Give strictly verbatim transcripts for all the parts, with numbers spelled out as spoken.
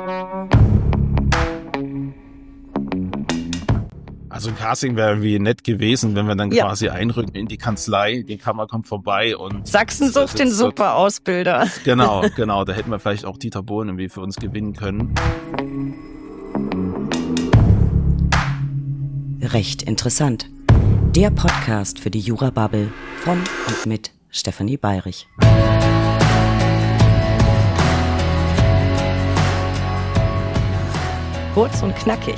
Also ein Casting wäre irgendwie nett gewesen, wenn wir dann Ja. quasi einrücken in die Kanzlei, die Kammer kommt vorbei und Sachsen sucht den super Ausbilder. Genau, genau. Da hätten wir vielleicht auch Dieter Bohlen irgendwie für uns gewinnen können. Recht interessant. Der Podcast für die Jura-Bubble von und mit Stefanie Bayrich. Kurz und knackig.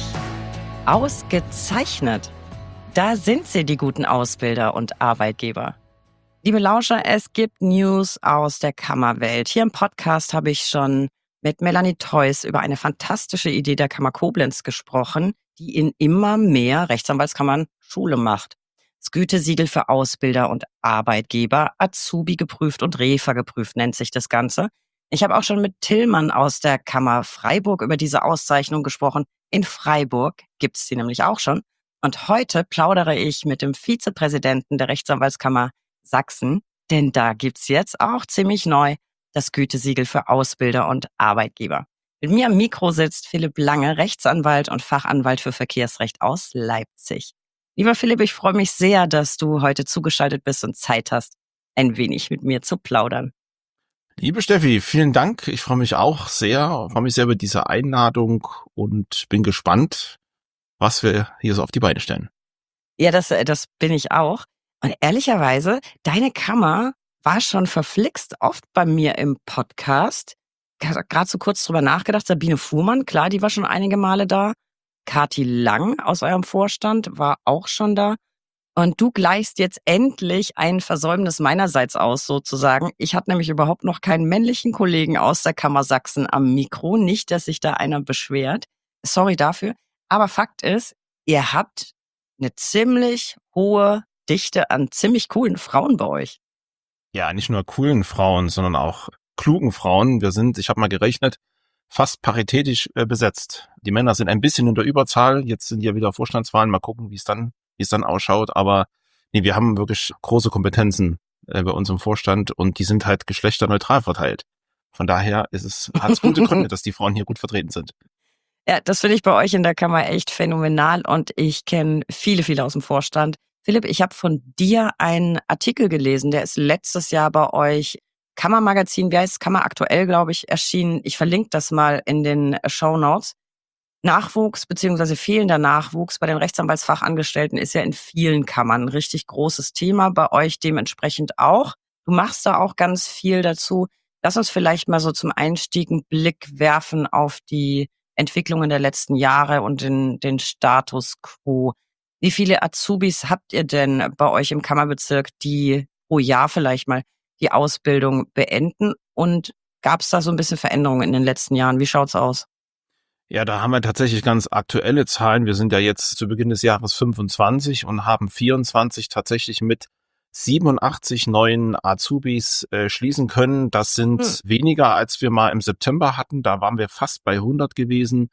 Ausgezeichnet. Da sind sie, die guten Ausbilder und Arbeitgeber. Liebe Lauscher, es gibt News aus der Kammerwelt. Hier im Podcast habe ich schon mit Melanie Theus über eine fantastische Idee der Kammer Koblenz gesprochen, die in immer mehr Rechtsanwaltskammern Schule macht. Das Gütesiegel für Ausbilder und Arbeitgeber, Azubi geprüft und Refa geprüft nennt sich das Ganze. Ich habe auch schon mit Tillmann aus der Kammer Freiburg über diese Auszeichnung gesprochen. In Freiburg gibt's die nämlich auch schon. Und heute plaudere ich mit dem Vizepräsidenten der Rechtsanwaltskammer Sachsen, denn da gibt's jetzt auch ziemlich neu das Gütesiegel für Ausbilder und Arbeitgeber. Mit mir am Mikro sitzt Philipp Lange, Rechtsanwalt und Fachanwalt für Verkehrsrecht aus Leipzig. Lieber Philipp, ich freue mich sehr, dass du heute zugeschaltet bist und Zeit hast, ein wenig mit mir zu plaudern. Liebe Steffi, vielen Dank. Ich freue mich auch sehr, freue mich sehr über diese Einladung und bin gespannt, was wir hier so auf die Beine stellen. Ja, das, das bin ich auch. Und ehrlicherweise, deine Kammer war schon verflixt oft bei mir im Podcast. Gerade so kurz drüber nachgedacht. Sabine Fuhrmann, klar, die war schon einige Male da. Kathi Lang aus eurem Vorstand war auch schon da. Und du gleichst jetzt endlich ein Versäumnis meinerseits aus, sozusagen. Ich hatte nämlich überhaupt noch keinen männlichen Kollegen aus der Kammer Sachsen am Mikro. Nicht, dass sich da einer beschwert. Sorry dafür. Aber Fakt ist, ihr habt eine ziemlich hohe Dichte an ziemlich coolen Frauen bei euch. Ja, nicht nur coolen Frauen, sondern auch klugen Frauen. Wir sind, ich habe mal gerechnet, fast paritätisch äh, besetzt. Die Männer sind ein bisschen in der Überzahl. Jetzt sind ja wieder Vorstandswahlen. Mal gucken, wie es dann, wie es dann ausschaut. Aber nee, wir haben wirklich große Kompetenzen äh, bei uns im Vorstand und die sind halt geschlechterneutral verteilt. Von daher ist es, hat es gute Gründe, dass die Frauen hier gut vertreten sind. Ja, das finde ich bei euch in der Kammer echt phänomenal und ich kenne viele, viele aus dem Vorstand. Philipp, ich habe von dir einen Artikel gelesen, der ist letztes Jahr bei euch Kammermagazin, wie heißt es, Kammer aktuell, glaube ich, erschienen. Ich verlinke das mal in den Shownotes. Nachwuchs bzw. fehlender Nachwuchs bei den Rechtsanwaltsfachangestellten ist ja in vielen Kammern ein richtig großes Thema, bei euch dementsprechend auch. Du machst da auch ganz viel dazu. Lass uns vielleicht mal so zum Einstieg einen Blick werfen auf die Entwicklungen der letzten Jahre und den, den Status quo. Wie viele Azubis habt ihr denn bei euch im Kammerbezirk, die pro Jahr vielleicht mal die Ausbildung beenden? Und gab es da so ein bisschen Veränderungen in den letzten Jahren? Wie schaut's aus? Ja, da haben wir tatsächlich ganz aktuelle Zahlen. Wir sind ja jetzt zu Beginn des Jahres fünfundzwanzig und haben vierundzwanzig tatsächlich mit siebenundachtzig neuen Azubis äh, schließen können. Das sind hm. weniger, als wir mal im September hatten. Da waren wir fast bei hundert gewesen.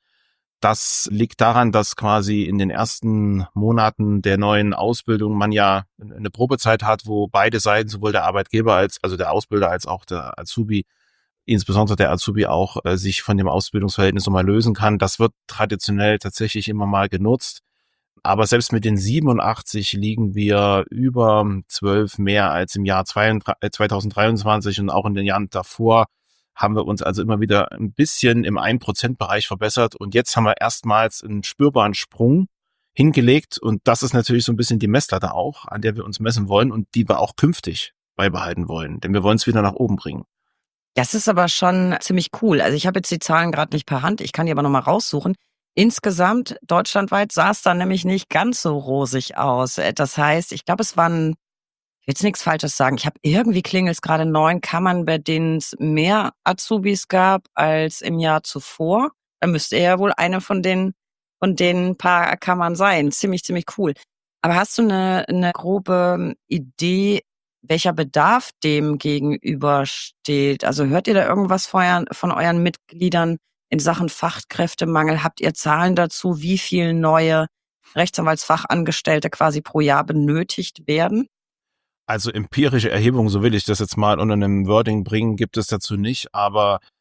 Das liegt daran, dass quasi in den ersten Monaten der neuen Ausbildung man ja eine Probezeit hat, wo beide Seiten, sowohl der Arbeitgeber als, also der Ausbilder als auch der Azubi, insbesondere der Azubi auch, äh, sich von dem Ausbildungsverhältnis nochmal lösen kann. Das wird traditionell tatsächlich immer mal genutzt. Aber selbst mit den siebenundachtzig liegen wir über zwölf mehr als im Jahr zweitausenddreiundzwanzig und auch in den Jahren davor haben wir uns also immer wieder ein bisschen im ein Prozent Bereich verbessert. Und jetzt haben wir erstmals einen spürbaren Sprung hingelegt. Und das ist natürlich so ein bisschen die Messlatte auch, an der wir uns messen wollen und die wir auch künftig beibehalten wollen. Denn wir wollen es wieder nach oben bringen. Das ist aber schon ziemlich cool. Also ich habe jetzt die Zahlen gerade nicht per Hand, ich kann die aber nochmal raussuchen. Insgesamt, deutschlandweit, sah es dann nämlich nicht ganz so rosig aus. Das heißt, ich glaube, es waren, ich will jetzt nichts Falsches sagen, ich habe irgendwie klingelt es gerade neun Kammern, bei denen es mehr Azubis gab als im Jahr zuvor. Da müsste er ja wohl eine von den, von den paar Kammern sein. Ziemlich, ziemlich cool. Aber hast du eine, eine grobe Idee, welcher Bedarf dem gegenübersteht? Also hört ihr da irgendwas von euren, von euren Mitgliedern in Sachen Fachkräftemangel? Habt ihr Zahlen dazu, wie viele neue Rechtsanwaltsfachangestellte quasi pro Jahr benötigt werden? Also empirische Erhebungen, so will ich das jetzt mal unter einem Wording bringen, gibt es dazu nicht, aber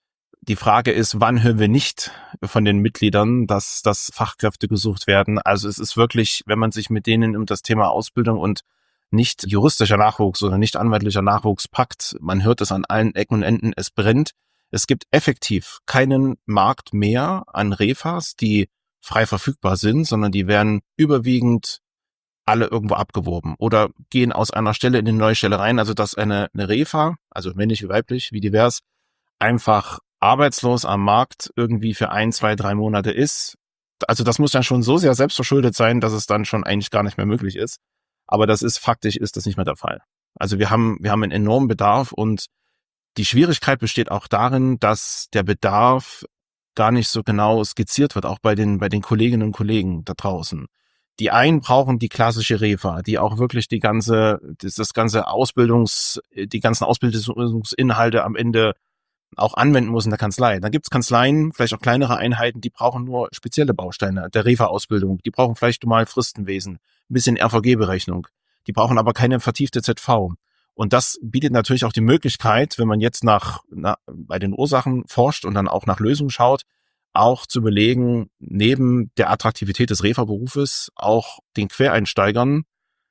die Frage ist, wann hören wir nicht von den Mitgliedern, dass, dass Fachkräfte gesucht werden? Also es ist wirklich, wenn man sich mit denen um das Thema Ausbildung und nicht juristischer Nachwuchs oder nicht anwaltlicher Nachwuchs packt, man hört es an allen Ecken und Enden, es brennt. Es gibt effektiv keinen Markt mehr an Refas, die frei verfügbar sind, sondern die werden überwiegend alle irgendwo abgeworben oder gehen aus einer Stelle in eine neue Stelle rein, also dass eine, eine Refa, also männlich wie weiblich, wie divers, einfach arbeitslos am Markt irgendwie für ein, zwei, drei Monate ist. Also das muss dann schon so sehr selbstverschuldet sein, dass es dann schon eigentlich gar nicht mehr möglich ist. Aber das ist faktisch, ist das nicht mehr der Fall. Also wir haben, wir haben einen enormen Bedarf und die Schwierigkeit besteht auch darin, dass der Bedarf gar nicht so genau skizziert wird, auch bei den, bei den Kolleginnen und Kollegen da draußen. Die einen brauchen die klassische Refa, die auch wirklich die ganze, das, das ganze Ausbildungs, die ganzen Ausbildungsinhalte am Ende auch anwenden muss in der Kanzlei. Dann gibt es Kanzleien, vielleicht auch kleinere Einheiten, die brauchen nur spezielle Bausteine der Refa-Ausbildung. Die brauchen vielleicht mal Fristenwesen, ein bisschen R V G-Berechnung. Die brauchen aber keine vertiefte Z V. Und das bietet natürlich auch die Möglichkeit, wenn man jetzt nach, nach bei den Ursachen forscht und dann auch nach Lösungen schaut, auch zu überlegen, neben der Attraktivität des Refa-Berufes auch den Quereinsteigern,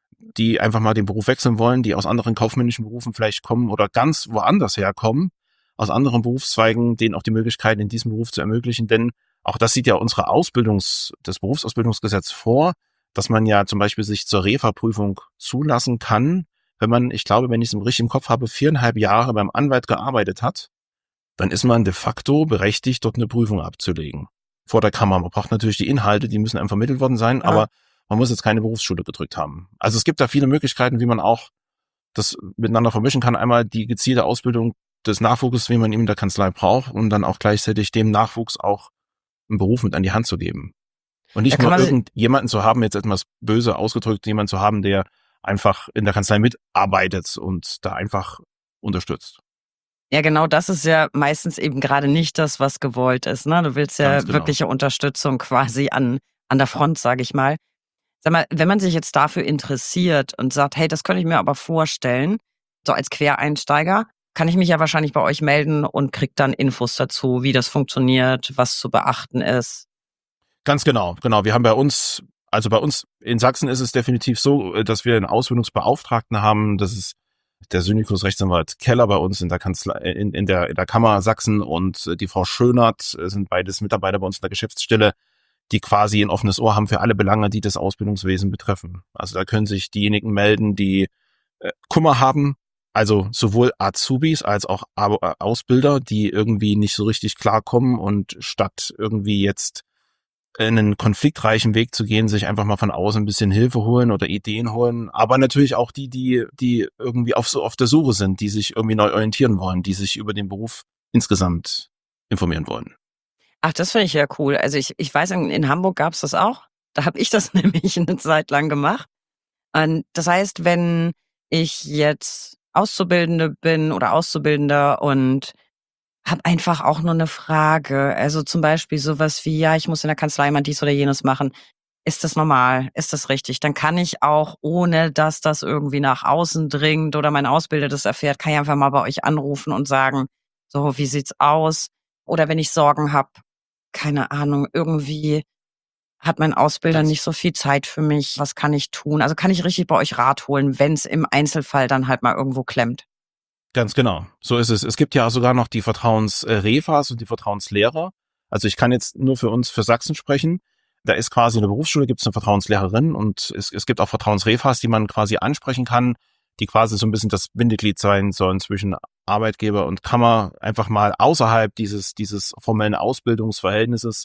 die einfach mal den Beruf wechseln wollen, die aus anderen kaufmännischen Berufen vielleicht kommen oder ganz woanders herkommen, aus anderen Berufszweigen, denen auch die Möglichkeit in diesem Beruf zu ermöglichen. Denn auch das sieht ja unsere Ausbildungs-, das Berufsausbildungsgesetz vor, dass man ja zum Beispiel sich zur Refa-Prüfung zulassen kann, wenn man, ich glaube, wenn ich es richtig im Kopf habe, viereinhalb Jahre beim Anwalt gearbeitet hat, dann ist man de facto berechtigt, dort eine Prüfung abzulegen. Vor der Kammer. Man braucht natürlich die Inhalte, die müssen einem vermittelt worden sein, ja. Aber man muss jetzt keine Berufsschule gedrückt haben. Also es gibt da viele Möglichkeiten, wie man auch das miteinander vermischen kann. Einmal die gezielte Ausbildung des Nachwuchses, wie man ihn in der Kanzlei braucht, und dann auch gleichzeitig dem Nachwuchs auch einen Beruf mit an die Hand zu geben. Und nicht nur irgendjemanden zu haben, jetzt etwas böse ausgedrückt, jemanden zu haben, der einfach in der Kanzlei mitarbeitet und da einfach unterstützt. Ja, genau, das ist ja meistens eben gerade nicht das, was gewollt ist. Ne? Du willst ja genau. wirkliche Unterstützung quasi an, an der Front, sage ich mal. Sag mal, wenn man sich jetzt dafür interessiert und sagt, hey, das könnte ich mir aber vorstellen, so als Quereinsteiger, kann ich mich ja wahrscheinlich bei euch melden und krieg dann Infos dazu, wie das funktioniert, was zu beachten ist. Ganz genau, genau. Wir haben bei uns, also bei uns in Sachsen ist es definitiv so, dass wir einen Ausbildungsbeauftragten haben. Das ist der Syndikus Rechtsanwalt Keller bei uns in der Kanzlei, in, in der in der Kammer Sachsen, und die Frau Schönert sind beides Mitarbeiter bei uns in der Geschäftsstelle, die quasi ein offenes Ohr haben für alle Belange, die das Ausbildungswesen betreffen. Also da können sich diejenigen melden, die äh, Kummer haben, also sowohl Azubis als auch Ausbilder, die irgendwie nicht so richtig klarkommen und statt irgendwie jetzt einen konfliktreichen Weg zu gehen, sich einfach mal von außen ein bisschen Hilfe holen oder Ideen holen. Aber natürlich auch die, die, die irgendwie auf so auf der Suche sind, die sich irgendwie neu orientieren wollen, die sich über den Beruf insgesamt informieren wollen. Ach, das finde ich ja cool. Also ich, ich weiß, in, in Hamburg gab es das auch. Da habe ich das nämlich eine Zeit lang gemacht. Und das heißt, wenn ich jetzt Auszubildende bin oder Auszubildender und habe einfach auch nur eine Frage, also zum Beispiel sowas wie, ja, ich muss in der Kanzlei mal dies oder jenes machen. Ist das normal? Ist das richtig? Dann kann ich auch, ohne dass das irgendwie nach außen dringt oder mein Ausbilder das erfährt, kann ich einfach mal bei euch anrufen und sagen, so, wie sieht's aus? Oder wenn ich Sorgen habe, keine Ahnung, irgendwie hat mein Ausbilder nicht so viel Zeit für mich, was kann ich tun? Also kann ich richtig bei euch Rat holen, wenn es im Einzelfall dann halt mal irgendwo klemmt. Ganz genau, so ist es. Es gibt ja sogar noch die Vertrauensrefas und die Vertrauenslehrer. Also ich kann jetzt nur für uns, für Sachsen sprechen. Da ist quasi in der Berufsschule, gibt es eine Vertrauenslehrerin, und es, es gibt auch Vertrauensrefas, die man quasi ansprechen kann, die quasi so ein bisschen das Bindeglied sein sollen zwischen Arbeitgeber und Kammer, einfach mal außerhalb dieses, dieses formellen Ausbildungsverhältnisses,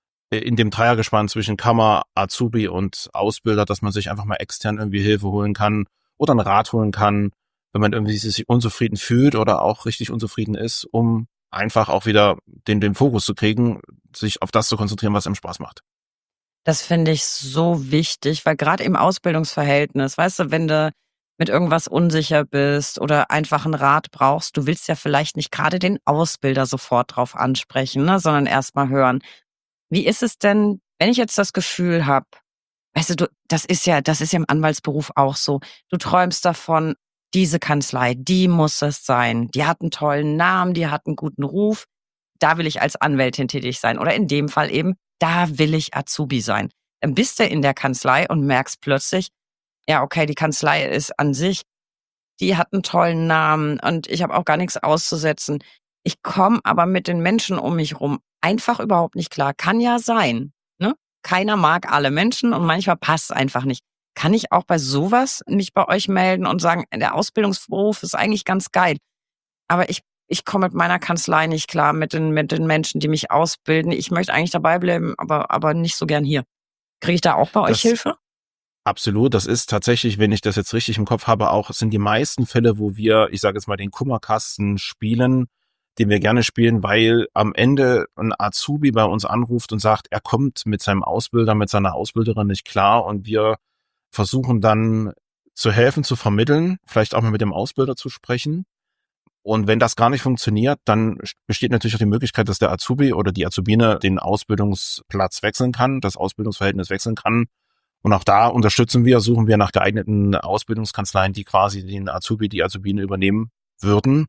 in dem Dreiergespann zwischen Kammer, Azubi und Ausbilder, dass man sich einfach mal extern irgendwie Hilfe holen kann oder einen Rat holen kann, wenn man irgendwie sich unzufrieden fühlt oder auch richtig unzufrieden ist, um einfach auch wieder den, den Fokus zu kriegen, sich auf das zu konzentrieren, was einem Spaß macht. Das finde ich so wichtig, weil gerade im Ausbildungsverhältnis, weißt du, wenn du mit irgendwas unsicher bist oder einfach einen Rat brauchst, du willst ja vielleicht nicht gerade den Ausbilder sofort drauf ansprechen, ne, sondern erst mal hören. Wie ist es denn, wenn ich jetzt das Gefühl habe, weißt du, du, das ist ja, das ist ja im Anwaltsberuf auch so, du träumst davon, diese Kanzlei, die muss es sein. Die hat einen tollen Namen, die hat einen guten Ruf. da will ich als Anwältin tätig sein. Oder in dem Fall eben, da will ich Azubi sein. Dann bist du in der Kanzlei und merkst plötzlich, ja, okay, die Kanzlei ist an sich, die hat einen tollen Namen und ich habe auch gar nichts auszusetzen. Ich komme aber mit den Menschen um mich rum einfach überhaupt nicht klar. Kann ja sein, ne? Keiner mag alle Menschen und manchmal passt es einfach nicht. Kann ich auch bei sowas mich bei euch melden und sagen, der Ausbildungsberuf ist eigentlich ganz geil, aber ich ich komme mit meiner Kanzlei nicht klar, mit den mit den Menschen, die mich ausbilden. Ich möchte eigentlich dabei bleiben, aber aber nicht so gern hier. Kriege ich da auch bei euch Das Hilfe? absolut, das ist tatsächlich, wenn ich das jetzt richtig im Kopf habe, auch sind die meisten Fälle, wo wir, ich sage jetzt mal, den Kummerkasten spielen, den wir gerne spielen, weil am Ende ein Azubi bei uns anruft und sagt, er kommt mit seinem Ausbilder, mit seiner Ausbilderin nicht klar und wir versuchen dann zu helfen, zu vermitteln, vielleicht auch mal mit dem Ausbilder zu sprechen. Und wenn das gar nicht funktioniert, dann besteht natürlich auch die Möglichkeit, dass der Azubi oder die Azubine den Ausbildungsplatz wechseln kann, das Ausbildungsverhältnis wechseln kann. Und auch da unterstützen wir, suchen wir nach geeigneten Ausbildungskanzleien, die quasi den Azubi, die Azubine übernehmen würden.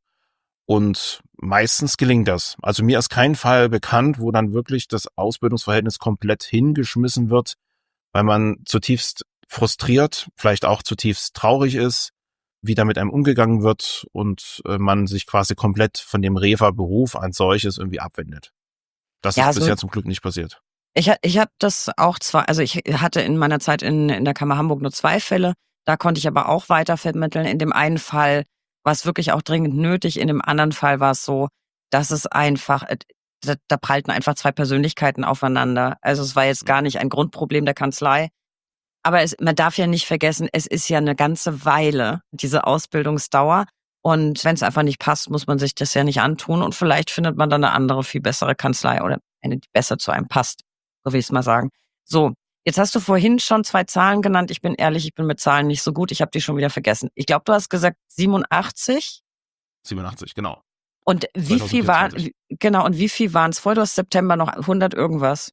Und meistens gelingt das. Also mir ist kein Fall bekannt, wo dann wirklich das Ausbildungsverhältnis komplett hingeschmissen wird, weil man zutiefst frustriert, vielleicht auch zutiefst traurig ist, wie da mit einem umgegangen wird und äh, man sich quasi komplett von dem Refa-Beruf als solches irgendwie abwendet. Das Ja, ist so bisher zum Glück nicht passiert. Ich, ha- ich habe das auch zwar, also ich hatte in meiner Zeit in, in der Kammer Hamburg nur zwei Fälle, da konnte ich aber auch weiter vermitteln. In dem einen Fall war es wirklich auch dringend nötig, in dem anderen Fall war es so, dass es einfach, äh, da, da prallten einfach zwei Persönlichkeiten aufeinander. Also es war jetzt gar nicht ein Grundproblem der Kanzlei, aber es, man darf ja nicht vergessen, es ist ja eine ganze Weile, diese Ausbildungsdauer. Und wenn es einfach nicht passt, muss man sich das ja nicht antun und vielleicht findet man dann eine andere, viel bessere Kanzlei oder eine, die besser zu einem passt. So will ich es mal sagen. So, jetzt hast du vorhin schon zwei Zahlen genannt. Ich bin ehrlich, ich bin mit Zahlen nicht so gut. Ich habe die schon wieder vergessen. Ich glaube, du hast gesagt siebenundachtzig. siebenundachtzig, genau. Und wie viel war, zweitausendvierundzwanzig. wie- genau, und wie viel waren es vorher? Du hast September noch hundert irgendwas.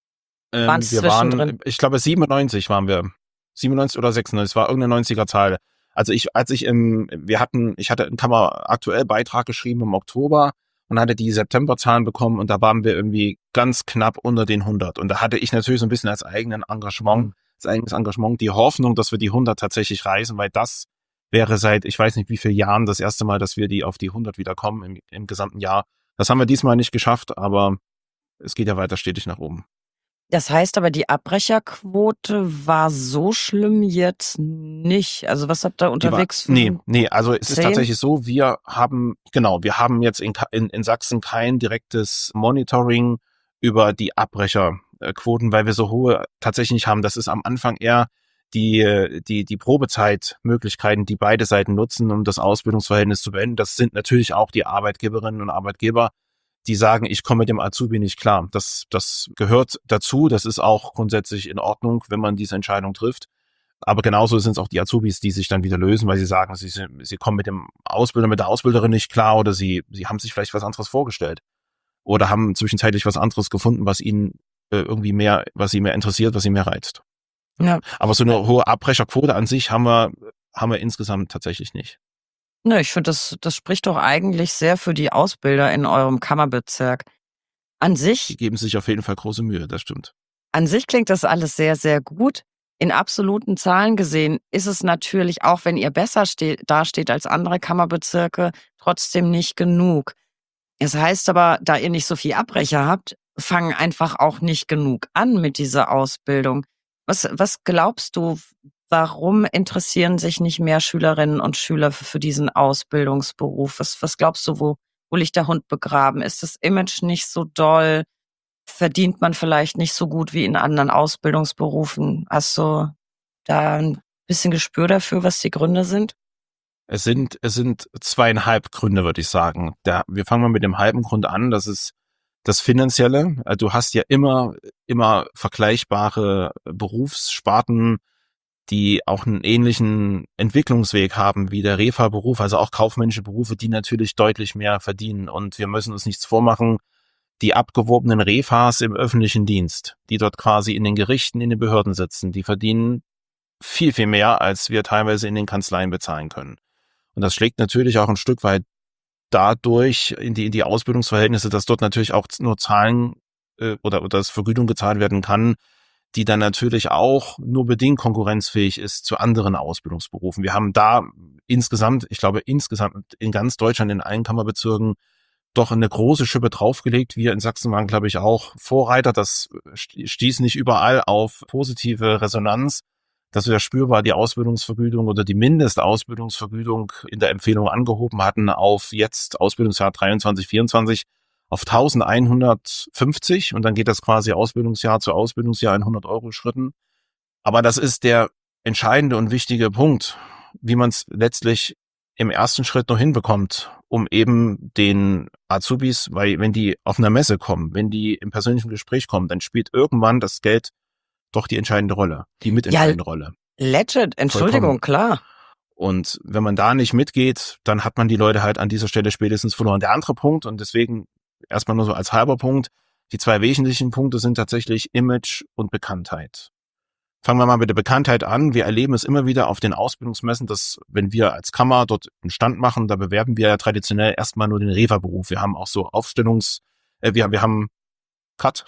Waren Ähm, es wir zwischendrin? waren, ich glaube siebenundneunzig waren wir. siebenundneunzig oder sechsundneunzig, es war irgendeine neunziger-Zahl. Also ich, als ich im, wir hatten, ich hatte einen Kammer aktuell Beitrag geschrieben im Oktober und hatte die Septemberzahlen bekommen und da waren wir irgendwie ganz knapp unter den hundert. Und da hatte ich natürlich so ein bisschen als eigenen Engagement, Mhm. als eigenes Engagement die Hoffnung, dass wir die hundert tatsächlich reißen, weil das wäre seit, ich weiß nicht wie vielen Jahren das erste Mal, dass wir die auf die hundert wieder kommen im, im gesamten Jahr. Das haben wir diesmal nicht geschafft, aber es geht ja weiter stetig nach oben. Das heißt aber, die Abbrecherquote war so schlimm jetzt nicht. Also was habt ihr Die war, unterwegs für nee, nee, also es ist zehn? tatsächlich so, wir haben, genau, wir haben jetzt in, Ka- in, in Sachsen kein direktes Monitoring über die Abbrecherquoten, weil wir so hohe tatsächlich nicht haben. Das ist am Anfang eher die, die, die Probezeitmöglichkeiten, die beide Seiten nutzen, um das Ausbildungsverhältnis zu beenden. Das sind natürlich auch die Arbeitgeberinnen und Arbeitgeber, die sagen, ich komme mit dem Azubi nicht klar. Das, das gehört dazu. Das ist auch grundsätzlich in Ordnung, wenn man diese Entscheidung trifft. Aber genauso sind es auch die Azubis, die sich dann wieder lösen, weil sie sagen, sie, sie kommen mit dem Ausbilder, mit der Ausbilderin nicht klar oder sie, sie haben sich vielleicht was anderes vorgestellt oder haben zwischenzeitlich was anderes gefunden, was ihnen äh, irgendwie mehr, was sie mehr interessiert, was sie mehr reizt. Ja. Aber so eine hohe Abbrecherquote an sich haben wir, haben wir insgesamt tatsächlich nicht. Ne, ich finde, das, das spricht doch eigentlich sehr für die Ausbilder in eurem Kammerbezirk. An Die sich, geben sich auf jeden Fall große Mühe, das stimmt. an sich klingt das alles sehr, sehr gut. In absoluten Zahlen gesehen ist es natürlich, auch wenn ihr besser steht, dasteht als andere Kammerbezirke, trotzdem nicht genug. Es heißt aber, da ihr nicht so viel Abbrecher habt, fangen einfach auch nicht genug an mit dieser Ausbildung. Was, was glaubst du, warum interessieren sich nicht mehr Schülerinnen und Schüler für, für diesen Ausbildungsberuf? Was, was glaubst du, wo, wo liegt der Hund begraben? Ist das Image nicht so doll? Verdient man vielleicht nicht so gut wie in anderen Ausbildungsberufen? Hast du da ein bisschen Gespür dafür, was die Gründe sind? Es sind, es sind zweieinhalb Gründe, würde ich sagen. Da, wir fangen mal mit dem halben Grund an. Das ist das Finanzielle. Du hast ja immer, immer vergleichbare Berufssparten, die auch einen ähnlichen Entwicklungsweg haben wie der Refa-Beruf, also auch kaufmännische Berufe, die natürlich deutlich mehr verdienen. Und wir müssen uns nichts vormachen. Die abgeworbenen Refas im öffentlichen Dienst, die dort quasi in den Gerichten, in den Behörden sitzen, die verdienen viel, viel mehr, als wir teilweise in den Kanzleien bezahlen können. Und das schlägt natürlich auch ein Stück weit dadurch in die, in die Ausbildungsverhältnisse, dass dort natürlich auch nur Zahlen äh, oder, oder das Vergütung gezahlt werden kann, die dann natürlich auch nur bedingt konkurrenzfähig ist zu anderen Ausbildungsberufen. Wir haben da insgesamt, ich glaube insgesamt in ganz Deutschland in allen Kammerbezirken doch eine große Schippe draufgelegt. Wir in Sachsen waren, glaube ich, auch Vorreiter. Das stieß nicht überall auf positive Resonanz, dass wir spürbar die Ausbildungsvergütung oder die Mindestausbildungsvergütung in der Empfehlung angehoben hatten auf jetzt Ausbildungsjahr dreiundzwanzig, vierundzwanzig auf eintausendeinhundertfünfzig und dann geht das quasi Ausbildungsjahr zu Ausbildungsjahr in hundert Euro Schritten. Aber das ist der entscheidende und wichtige Punkt, wie man es letztlich im ersten Schritt noch hinbekommt, um eben den Azubis, weil wenn die auf einer Messe kommen, wenn die im persönlichen Gespräch kommen, dann spielt irgendwann das Geld doch die entscheidende Rolle, die mitentscheidende ja, Rolle. Legit, Entschuldigung, Vollkommen. Klar. Und wenn man da nicht mitgeht, dann hat man die Leute halt an dieser Stelle spätestens verloren. Der andere Punkt, und deswegen erstmal nur so als halber Punkt, die zwei wesentlichen Punkte sind tatsächlich Image und Bekanntheit. Fangen wir mal mit der Bekanntheit an. Wir erleben es immer wieder auf den Ausbildungsmessen, dass wenn wir als Kammer dort einen Stand machen, da bewerben wir ja traditionell erstmal nur den Refa-Beruf. Wir haben auch so Aufstellungs, äh, wir, wir haben Cut.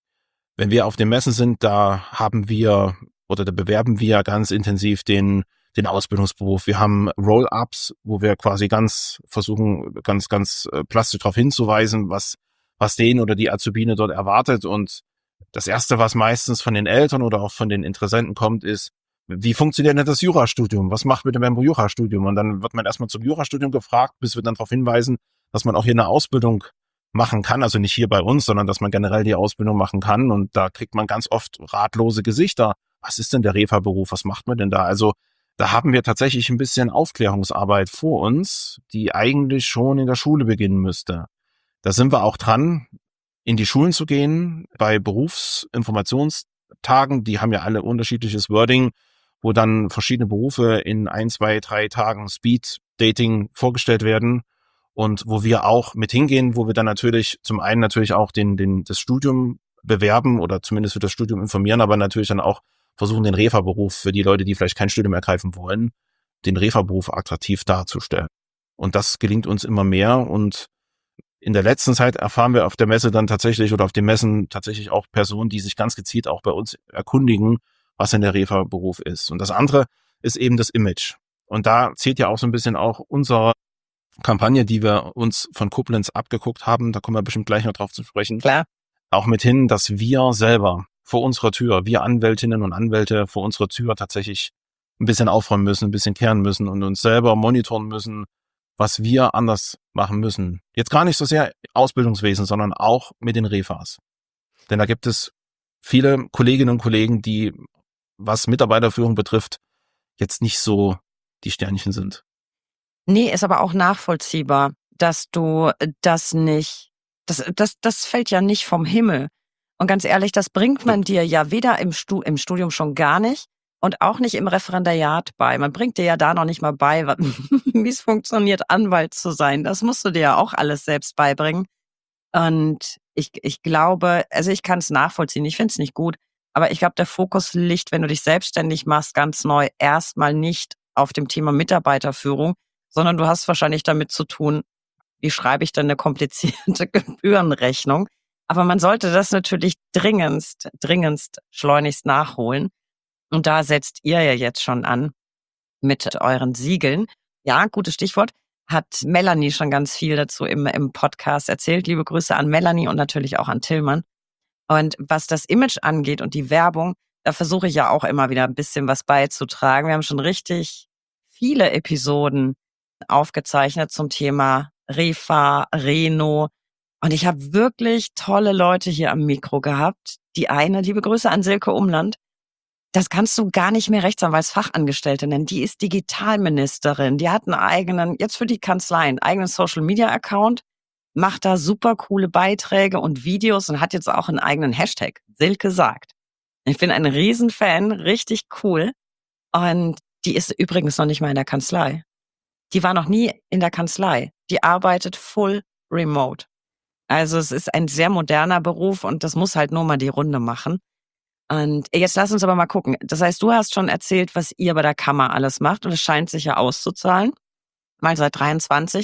Wenn wir auf den Messen sind, da haben wir oder da bewerben wir ganz intensiv den den Ausbildungsberuf. Wir haben Roll-Ups, wo wir quasi ganz versuchen, ganz ganz äh, plastisch darauf hinzuweisen, was was den oder die Azubine dort erwartet. Und das Erste, was meistens von den Eltern oder auch von den Interessenten kommt, ist, wie funktioniert denn das Jurastudium? Was macht mit dem Jurastudium? Und dann wird man erstmal zum Jurastudium gefragt, bis wir dann darauf hinweisen, dass man auch hier eine Ausbildung machen kann. Also nicht hier bei uns, sondern dass man generell die Ausbildung machen kann. Und da kriegt man ganz oft ratlose Gesichter. Was ist denn der Refa-Beruf? Was macht man denn da? Also da haben wir tatsächlich ein bisschen Aufklärungsarbeit vor uns, die eigentlich schon in der Schule beginnen müsste. Da sind wir auch dran, in die Schulen zu gehen, bei Berufsinformationstagen, die haben ja alle unterschiedliches Wording, wo dann verschiedene Berufe in ein, zwei, drei Tagen Speed-Dating vorgestellt werden und wo wir auch mit hingehen, wo wir dann natürlich zum einen natürlich auch den, den, das Studium bewerben oder zumindest für das Studium informieren, aber natürlich dann auch versuchen, den Refa-Beruf für die Leute, die vielleicht kein Studium ergreifen wollen, den Refa-Beruf attraktiv darzustellen. Und das gelingt uns immer mehr und in der letzten Zeit erfahren wir auf der Messe dann tatsächlich oder auf den Messen tatsächlich auch Personen, die sich ganz gezielt auch bei uns erkundigen, was denn der Refa-Beruf ist. Und das andere ist eben das Image. Und da zählt ja auch so ein bisschen auch unsere Kampagne, die wir uns von Koblenz abgeguckt haben, da kommen wir bestimmt gleich noch drauf zu sprechen, Klar. Auch mit hin, dass wir selber vor unserer Tür, wir Anwältinnen und Anwälte vor unserer Tür tatsächlich ein bisschen aufräumen müssen, ein bisschen kehren müssen und uns selber monitoren müssen, was wir anders machen müssen. Jetzt gar nicht so sehr Ausbildungswesen, sondern auch mit den Refas. Denn da gibt es viele Kolleginnen und Kollegen, die, was Mitarbeiterführung betrifft, jetzt nicht so die Sternchen sind. Nee, ist aber auch nachvollziehbar, dass du das nicht, das, das, das fällt ja nicht vom Himmel. Und ganz ehrlich, das bringt man dir ja weder im, Stu- im Studium schon gar nicht und auch nicht im Referendariat bei. Man bringt dir ja da noch nicht mal bei, wie es funktioniert, Anwalt zu sein. Das musst du dir ja auch alles selbst beibringen. Und ich, ich glaube, also ich kann es nachvollziehen, ich finde es nicht gut, aber ich glaube, der Fokus liegt, wenn du dich selbstständig machst, ganz neu, erstmal nicht auf dem Thema Mitarbeiterführung, sondern du hast wahrscheinlich damit zu tun, wie schreibe ich denn eine komplizierte Gebührenrechnung? Aber man sollte das natürlich dringendst, dringendst schleunigst nachholen. Und da setzt ihr ja jetzt schon an mit euren Siegeln. Ja, gutes Stichwort. Hat Melanie schon ganz viel dazu im, im Podcast erzählt. Liebe Grüße an Melanie und natürlich auch an Tillmann. Und was das Image angeht und die Werbung, da versuche ich ja auch immer wieder ein bisschen was beizutragen. Wir haben schon richtig viele Episoden aufgezeichnet zum Thema Refa, Reno. Und ich habe wirklich tolle Leute hier am Mikro gehabt. Die eine, liebe Grüße an Silke Umland, das kannst du gar nicht mehr Rechtsanwaltsfachangestellte nennen. Die ist Digitalministerin. Die hat einen eigenen, jetzt für die Kanzlei, einen eigenen Social-Media-Account, macht da super coole Beiträge und Videos und hat jetzt auch einen eigenen Hashtag. Silke sagt. Ich bin ein Riesenfan, richtig cool. Und die ist übrigens noch nicht mal in der Kanzlei. Die war noch nie in der Kanzlei. Die arbeitet full remote. Also es ist ein sehr moderner Beruf und das muss halt nur mal die Runde machen. Und jetzt lass uns aber mal gucken. Das heißt, du hast schon erzählt, was ihr bei der Kammer alles macht und es scheint sich ja auszuzahlen. Weil seit dreiundzwanzig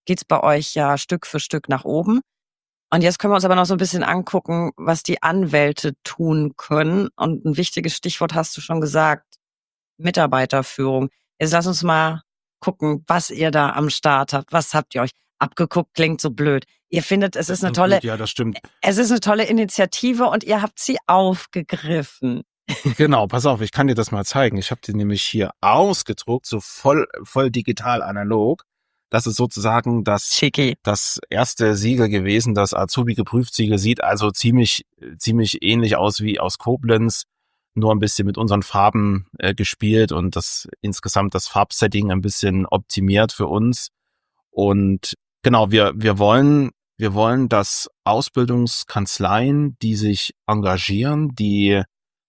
geht's bei euch ja Stück für Stück nach oben. Und jetzt können wir uns aber noch so ein bisschen angucken, was die Anwälte tun können. Und ein wichtiges Stichwort hast du schon gesagt, Mitarbeiterführung. Jetzt lass uns mal gucken, was ihr da am Start habt. Was habt ihr euch abgeguckt? Klingt so blöd. Ihr findet, es ist eine tolle, Gut, ja, das stimmt. es ist eine tolle Initiative und ihr habt sie aufgegriffen. Genau, pass auf, ich kann dir das mal zeigen. Ich habe die nämlich hier ausgedruckt, so voll, voll digital analog. Das ist sozusagen das, Schicki. das erste Siegel gewesen, das Azubi-Geprüft-Siegel. Sieht also ziemlich, ziemlich ähnlich aus wie aus Koblenz, nur ein bisschen mit unseren Farben äh, gespielt und das insgesamt das Farbsetting ein bisschen optimiert für uns. Und genau, wir, wir wollen, wir wollen, dass Ausbildungskanzleien, die sich engagieren, die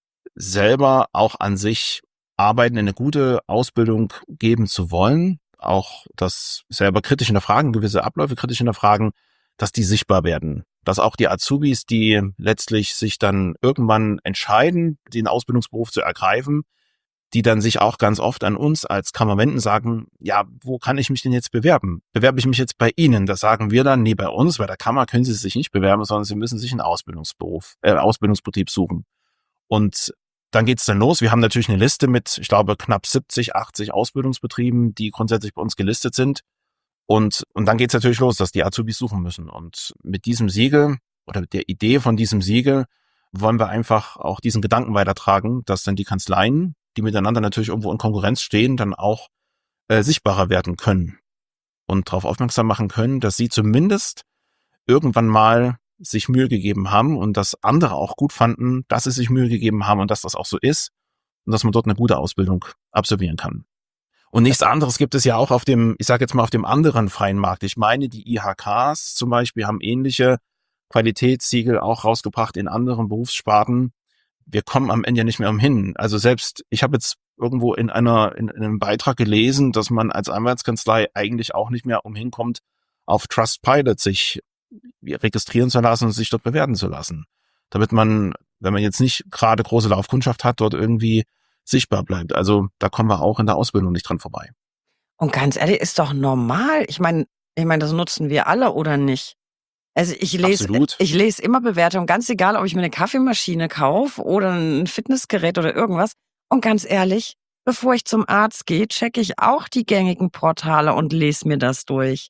selber auch an sich arbeiten, eine gute Ausbildung geben zu wollen, auch das selber kritisch hinterfragen, gewisse Abläufe kritisch hinterfragen, dass die sichtbar werden. Dass auch die Azubis, die letztlich sich dann irgendwann entscheiden, den Ausbildungsberuf zu ergreifen, die dann sich auch ganz oft an uns als Kammer wenden, sagen, ja, wo kann ich mich denn jetzt bewerben? Bewerbe ich mich jetzt bei Ihnen? Das sagen wir dann, nee, bei uns, bei der Kammer können Sie sich nicht bewerben, sondern Sie müssen sich einen Ausbildungsberuf, äh, Ausbildungsbetrieb suchen. Und dann geht's dann los. Wir haben natürlich eine Liste mit, ich glaube, knapp siebzig, achtzig Ausbildungsbetrieben, die grundsätzlich bei uns gelistet sind. Und, und dann geht's natürlich los, dass die Azubis suchen müssen. Und mit diesem Siegel oder mit der Idee von diesem Siegel wollen wir einfach auch diesen Gedanken weitertragen, dass dann die Kanzleien, die miteinander natürlich irgendwo in Konkurrenz stehen, dann auch äh, sichtbarer werden können und darauf aufmerksam machen können, dass sie zumindest irgendwann mal sich Mühe gegeben haben und dass andere auch gut fanden, dass sie sich Mühe gegeben haben und dass das auch so ist und dass man dort eine gute Ausbildung absolvieren kann. Und nichts anderes gibt es ja auch auf dem, ich sage jetzt mal auf dem anderen freien Markt. Ich meine, die I H Ks zum Beispiel haben ähnliche Qualitätssiegel auch rausgebracht in anderen Berufssparten. Wir kommen am Ende ja nicht mehr umhin. Also selbst, ich habe jetzt irgendwo in einer in, in einem Beitrag gelesen, dass man als Anwaltskanzlei eigentlich auch nicht mehr umhin kommt, auf Trustpilot sich registrieren zu lassen und sich dort bewerten zu lassen. Damit man, wenn man jetzt nicht gerade große Laufkundschaft hat, dort irgendwie sichtbar bleibt. Also da kommen wir auch in der Ausbildung nicht dran vorbei. Und ganz ehrlich, ist doch normal. Ich meine, ich meine, das nutzen wir alle oder nicht? Also ich lese, Absolut. ich lese immer Bewertungen, ganz egal, ob ich mir eine Kaffeemaschine kaufe oder ein Fitnessgerät oder irgendwas. Und ganz ehrlich, bevor ich zum Arzt gehe, checke ich auch die gängigen Portale und lese mir das durch.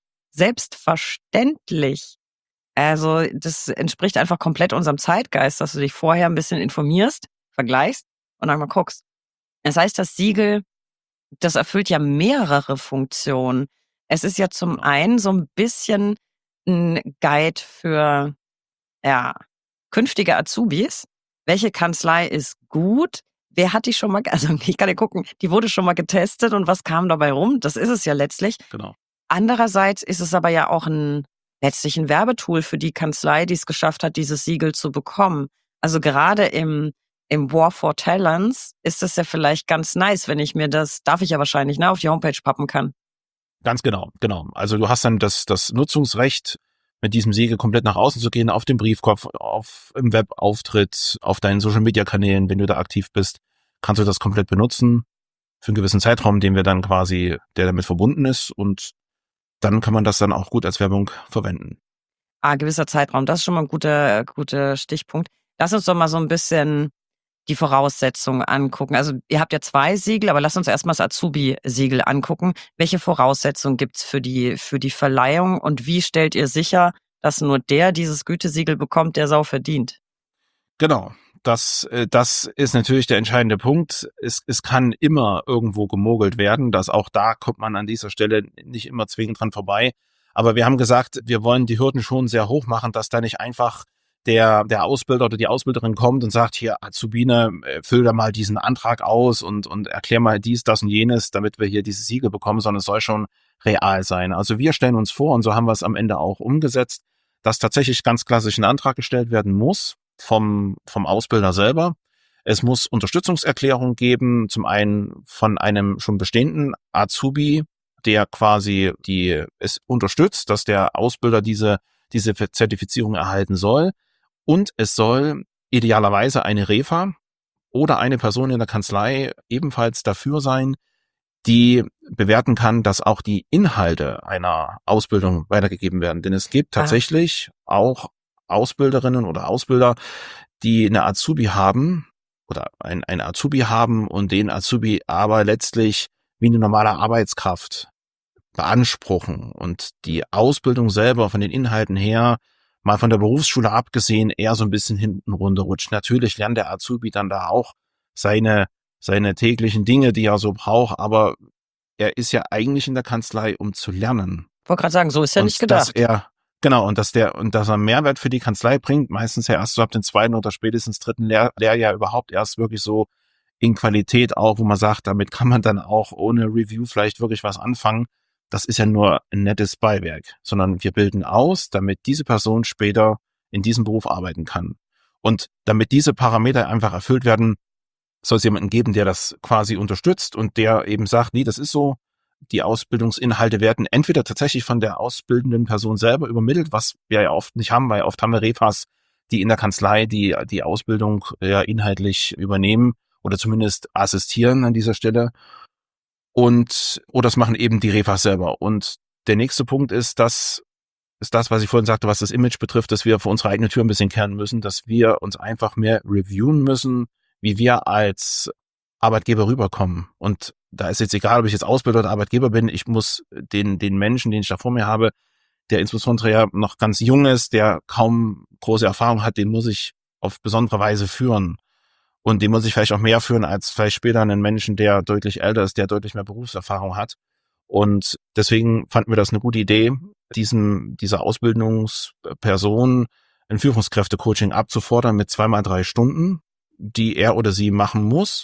Selbstverständlich. Also das entspricht einfach komplett unserem Zeitgeist, dass du dich vorher ein bisschen informierst, vergleichst und dann mal guckst. Das heißt, das Siegel, das erfüllt ja mehrere Funktionen. Es ist ja zum einen so ein bisschen ein Guide für ja, künftige Azubis. Welche Kanzlei ist gut? Wer hat die schon mal, also ich kann ja gucken, die wurde schon mal getestet und was kam dabei rum? Das ist es ja letztlich. Genau. Andererseits ist es aber ja auch ein letztlich ein Werbetool für die Kanzlei, die es geschafft hat, dieses Siegel zu bekommen. Also gerade im im War for Talents ist es ja vielleicht ganz nice, wenn ich mir das, darf ich ja wahrscheinlich, ne, auf die Homepage pappen kann. Ganz genau, genau. Also du hast dann das, das Nutzungsrecht, mit diesem Siegel komplett nach außen zu gehen, auf dem Briefkopf, auf im Webauftritt, auf deinen Social-Media-Kanälen, wenn du da aktiv bist, kannst du das komplett benutzen für einen gewissen Zeitraum, den wir dann quasi, der damit verbunden ist, und dann kann man das dann auch gut als Werbung verwenden. Ah, gewisser Zeitraum, das ist schon mal ein guter, guter Stichpunkt. Lass uns doch mal so ein bisschen die Voraussetzungen angucken. Also ihr habt ja zwei Siegel, aber lass uns erstmal das Azubi-Siegel angucken. Welche Voraussetzungen gibt's für die, für die Verleihung und wie stellt ihr sicher, dass nur der dieses Gütesiegel bekommt, der sau verdient? Genau, das, äh, das ist natürlich der entscheidende Punkt. Es, es kann immer irgendwo gemogelt werden, dass auch da kommt man an dieser Stelle nicht immer zwingend dran vorbei. Aber wir haben gesagt, wir wollen die Hürden schon sehr hoch machen, dass da nicht einfach der der Ausbilder oder die Ausbilderin kommt und sagt, hier, Azubine, füll da mal diesen Antrag aus und und erklär mal dies, das und jenes, damit wir hier dieses Siegel bekommen, sondern es soll schon real sein. Also wir stellen uns vor, und so haben wir es am Ende auch umgesetzt, dass tatsächlich ganz klassisch ein Antrag gestellt werden muss vom vom Ausbilder selber. Es muss Unterstützungserklärung geben, zum einen von einem schon bestehenden Azubi, der quasi die es unterstützt, dass der Ausbilder diese diese Zertifizierung erhalten soll. Und es soll idealerweise eine Refa oder eine Person in der Kanzlei ebenfalls dafür sein, die bewerten kann, dass auch die Inhalte einer Ausbildung weitergegeben werden. Denn es gibt tatsächlich ah. auch Ausbilderinnen oder Ausbilder, die eine Azubi haben oder ein, ein Azubi haben und den Azubi aber letztlich wie eine normale Arbeitskraft beanspruchen und die Ausbildung selber von den Inhalten her, mal von der Berufsschule abgesehen, eher so ein bisschen hinten runterrutscht. Natürlich lernt der Azubi dann da auch seine, seine täglichen Dinge, die er so braucht, aber er ist ja eigentlich in der Kanzlei, um zu lernen. Ich wollte gerade sagen, so ist ja und nicht gedacht. Dass er, genau, und dass der, und dass er Mehrwert für die Kanzlei bringt, meistens ja erst so ab dem zweiten oder spätestens dritten Lehr- Lehrjahr überhaupt erst wirklich so in Qualität auch, wo man sagt, damit kann man dann auch ohne Review vielleicht wirklich was anfangen. Das ist ja nur ein nettes Beiwerk, sondern wir bilden aus, damit diese Person später in diesem Beruf arbeiten kann. Und damit diese Parameter einfach erfüllt werden, soll es jemanden geben, der das quasi unterstützt und der eben sagt, nee, das ist so, die Ausbildungsinhalte werden entweder tatsächlich von der ausbildenden Person selber übermittelt, was wir ja oft nicht haben, weil oft haben wir Refas, die in der Kanzlei die, die Ausbildung ja inhaltlich übernehmen oder zumindest assistieren an dieser Stelle. Und, oder das machen eben die Refas selber. Und der nächste Punkt ist, dass, ist das, was ich vorhin sagte, was das Image betrifft, dass wir vor unsere eigene Tür ein bisschen kehren müssen, dass wir uns einfach mehr reviewen müssen, wie wir als Arbeitgeber rüberkommen. Und da ist jetzt egal, ob ich jetzt Ausbilder oder Arbeitgeber bin, ich muss den, den Menschen, den ich da vor mir habe, der insbesondere ja noch ganz jung ist, der kaum große Erfahrung hat, den muss ich auf besondere Weise führen. Und den muss ich vielleicht auch mehr führen als vielleicht später einen Menschen, der deutlich älter ist, der deutlich mehr Berufserfahrung hat. Und deswegen fanden wir das eine gute Idee, diesem, dieser Ausbildungsperson ein Führungskräftecoaching abzufordern mit zweimal drei Stunden, die er oder sie machen muss,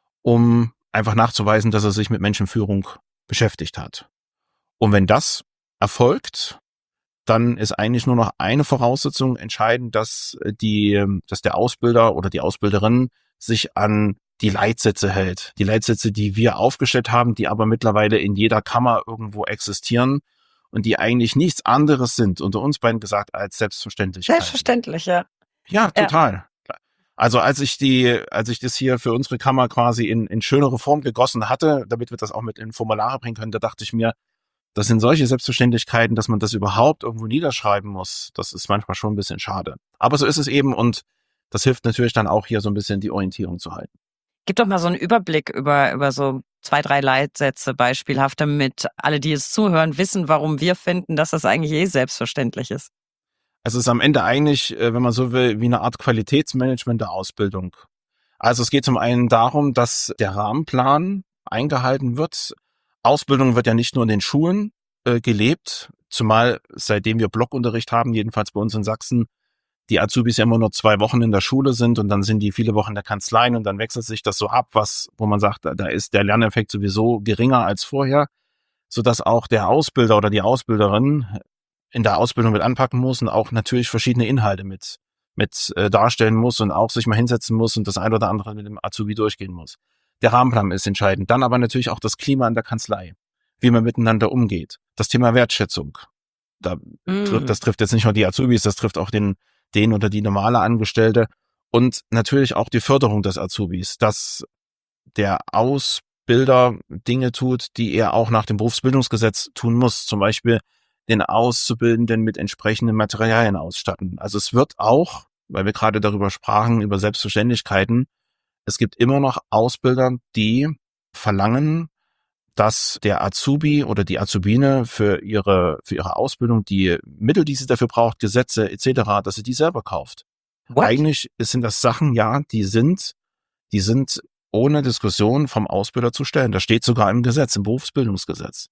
um einfach nachzuweisen, dass er sich mit Menschenführung beschäftigt hat. Und wenn das erfolgt, dann ist eigentlich nur noch eine Voraussetzung entscheidend, dass die, dass der Ausbilder oder die Ausbilderin sich an die Leitsätze hält. Die Leitsätze, die wir aufgestellt haben, die aber mittlerweile in jeder Kammer irgendwo existieren und die eigentlich nichts anderes sind, unter uns beiden gesagt, als Selbstverständlichkeit. Selbstverständlich, ja. Ja, total. Ja. Also als ich die, als ich das hier für unsere Kammer quasi in, in schönere Form gegossen hatte, damit wir das auch mit in Formulare bringen können, da dachte ich mir, das sind solche Selbstverständlichkeiten, dass man das überhaupt irgendwo niederschreiben muss. Das ist manchmal schon ein bisschen schade. Aber so ist es eben und das hilft natürlich dann auch hier so ein bisschen die Orientierung zu halten. Gib doch mal so einen Überblick über, über so zwei, drei Leitsätze beispielhaft, damit alle, die es zuhören, wissen, warum wir finden, dass das eigentlich eh selbstverständlich ist. Also es ist am Ende eigentlich, wenn man so will, wie eine Art Qualitätsmanagement der Ausbildung. Also es geht zum einen darum, dass der Rahmenplan eingehalten wird. Ausbildung wird ja nicht nur in den Schulen äh, gelebt, zumal seitdem wir Blockunterricht haben, jedenfalls bei uns in Sachsen, die Azubis ja immer nur zwei Wochen in der Schule sind und dann sind die viele Wochen in der Kanzlei und dann wechselt sich das so ab, was, wo man sagt, da ist der Lerneffekt sowieso geringer als vorher, sodass auch der Ausbilder oder die Ausbilderin in der Ausbildung mit anpacken muss und auch natürlich verschiedene Inhalte mit, mit äh, darstellen muss und auch sich mal hinsetzen muss und das ein oder andere mit dem Azubi durchgehen muss. Der Rahmenplan ist entscheidend. Dann aber natürlich auch das Klima in der Kanzlei, wie man miteinander umgeht. Das Thema Wertschätzung. Da mm. trifft, das trifft jetzt nicht nur die Azubis, das trifft auch den, den oder die normale Angestellte. Und natürlich auch die Förderung des Azubis, dass der Ausbilder Dinge tut, die er auch nach dem Berufsbildungsgesetz tun muss. Zum Beispiel den Auszubildenden mit entsprechenden Materialien ausstatten. Also es wird auch, weil wir gerade darüber sprachen, über Selbstverständlichkeiten, es gibt immer noch Ausbilder, die verlangen, dass der Azubi oder die Azubine für ihre für ihre Ausbildung die Mittel, die sie dafür braucht, Gesetze et cetera, dass sie die selber kauft. What? Eigentlich sind das Sachen, ja, die sind, die sind ohne Diskussion vom Ausbilder zu stellen. Das steht sogar im Gesetz, im Berufsbildungsgesetz.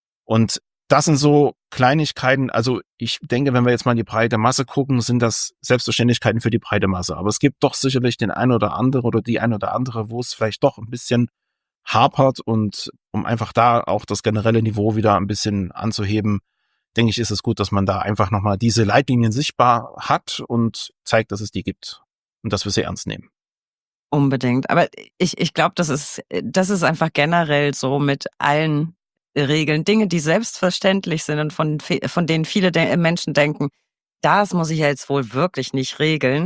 Und das sind so Kleinigkeiten, also ich denke, wenn wir jetzt mal in die breite Masse gucken, sind das Selbstverständlichkeiten für die breite Masse. Aber es gibt doch sicherlich den einen oder andere oder die ein oder andere, wo es vielleicht doch ein bisschen hapert und um einfach da auch das generelle Niveau wieder ein bisschen anzuheben, denke ich, ist es gut, dass man da einfach nochmal diese Leitlinien sichtbar hat und zeigt, dass es die gibt und dass wir sie ernst nehmen. Unbedingt. Aber ich, ich glaube, das ist, das ist einfach generell so mit allen Regeln, Dinge, die selbstverständlich sind und von, von denen viele de- Menschen denken, das muss ich ja jetzt wohl wirklich nicht regeln.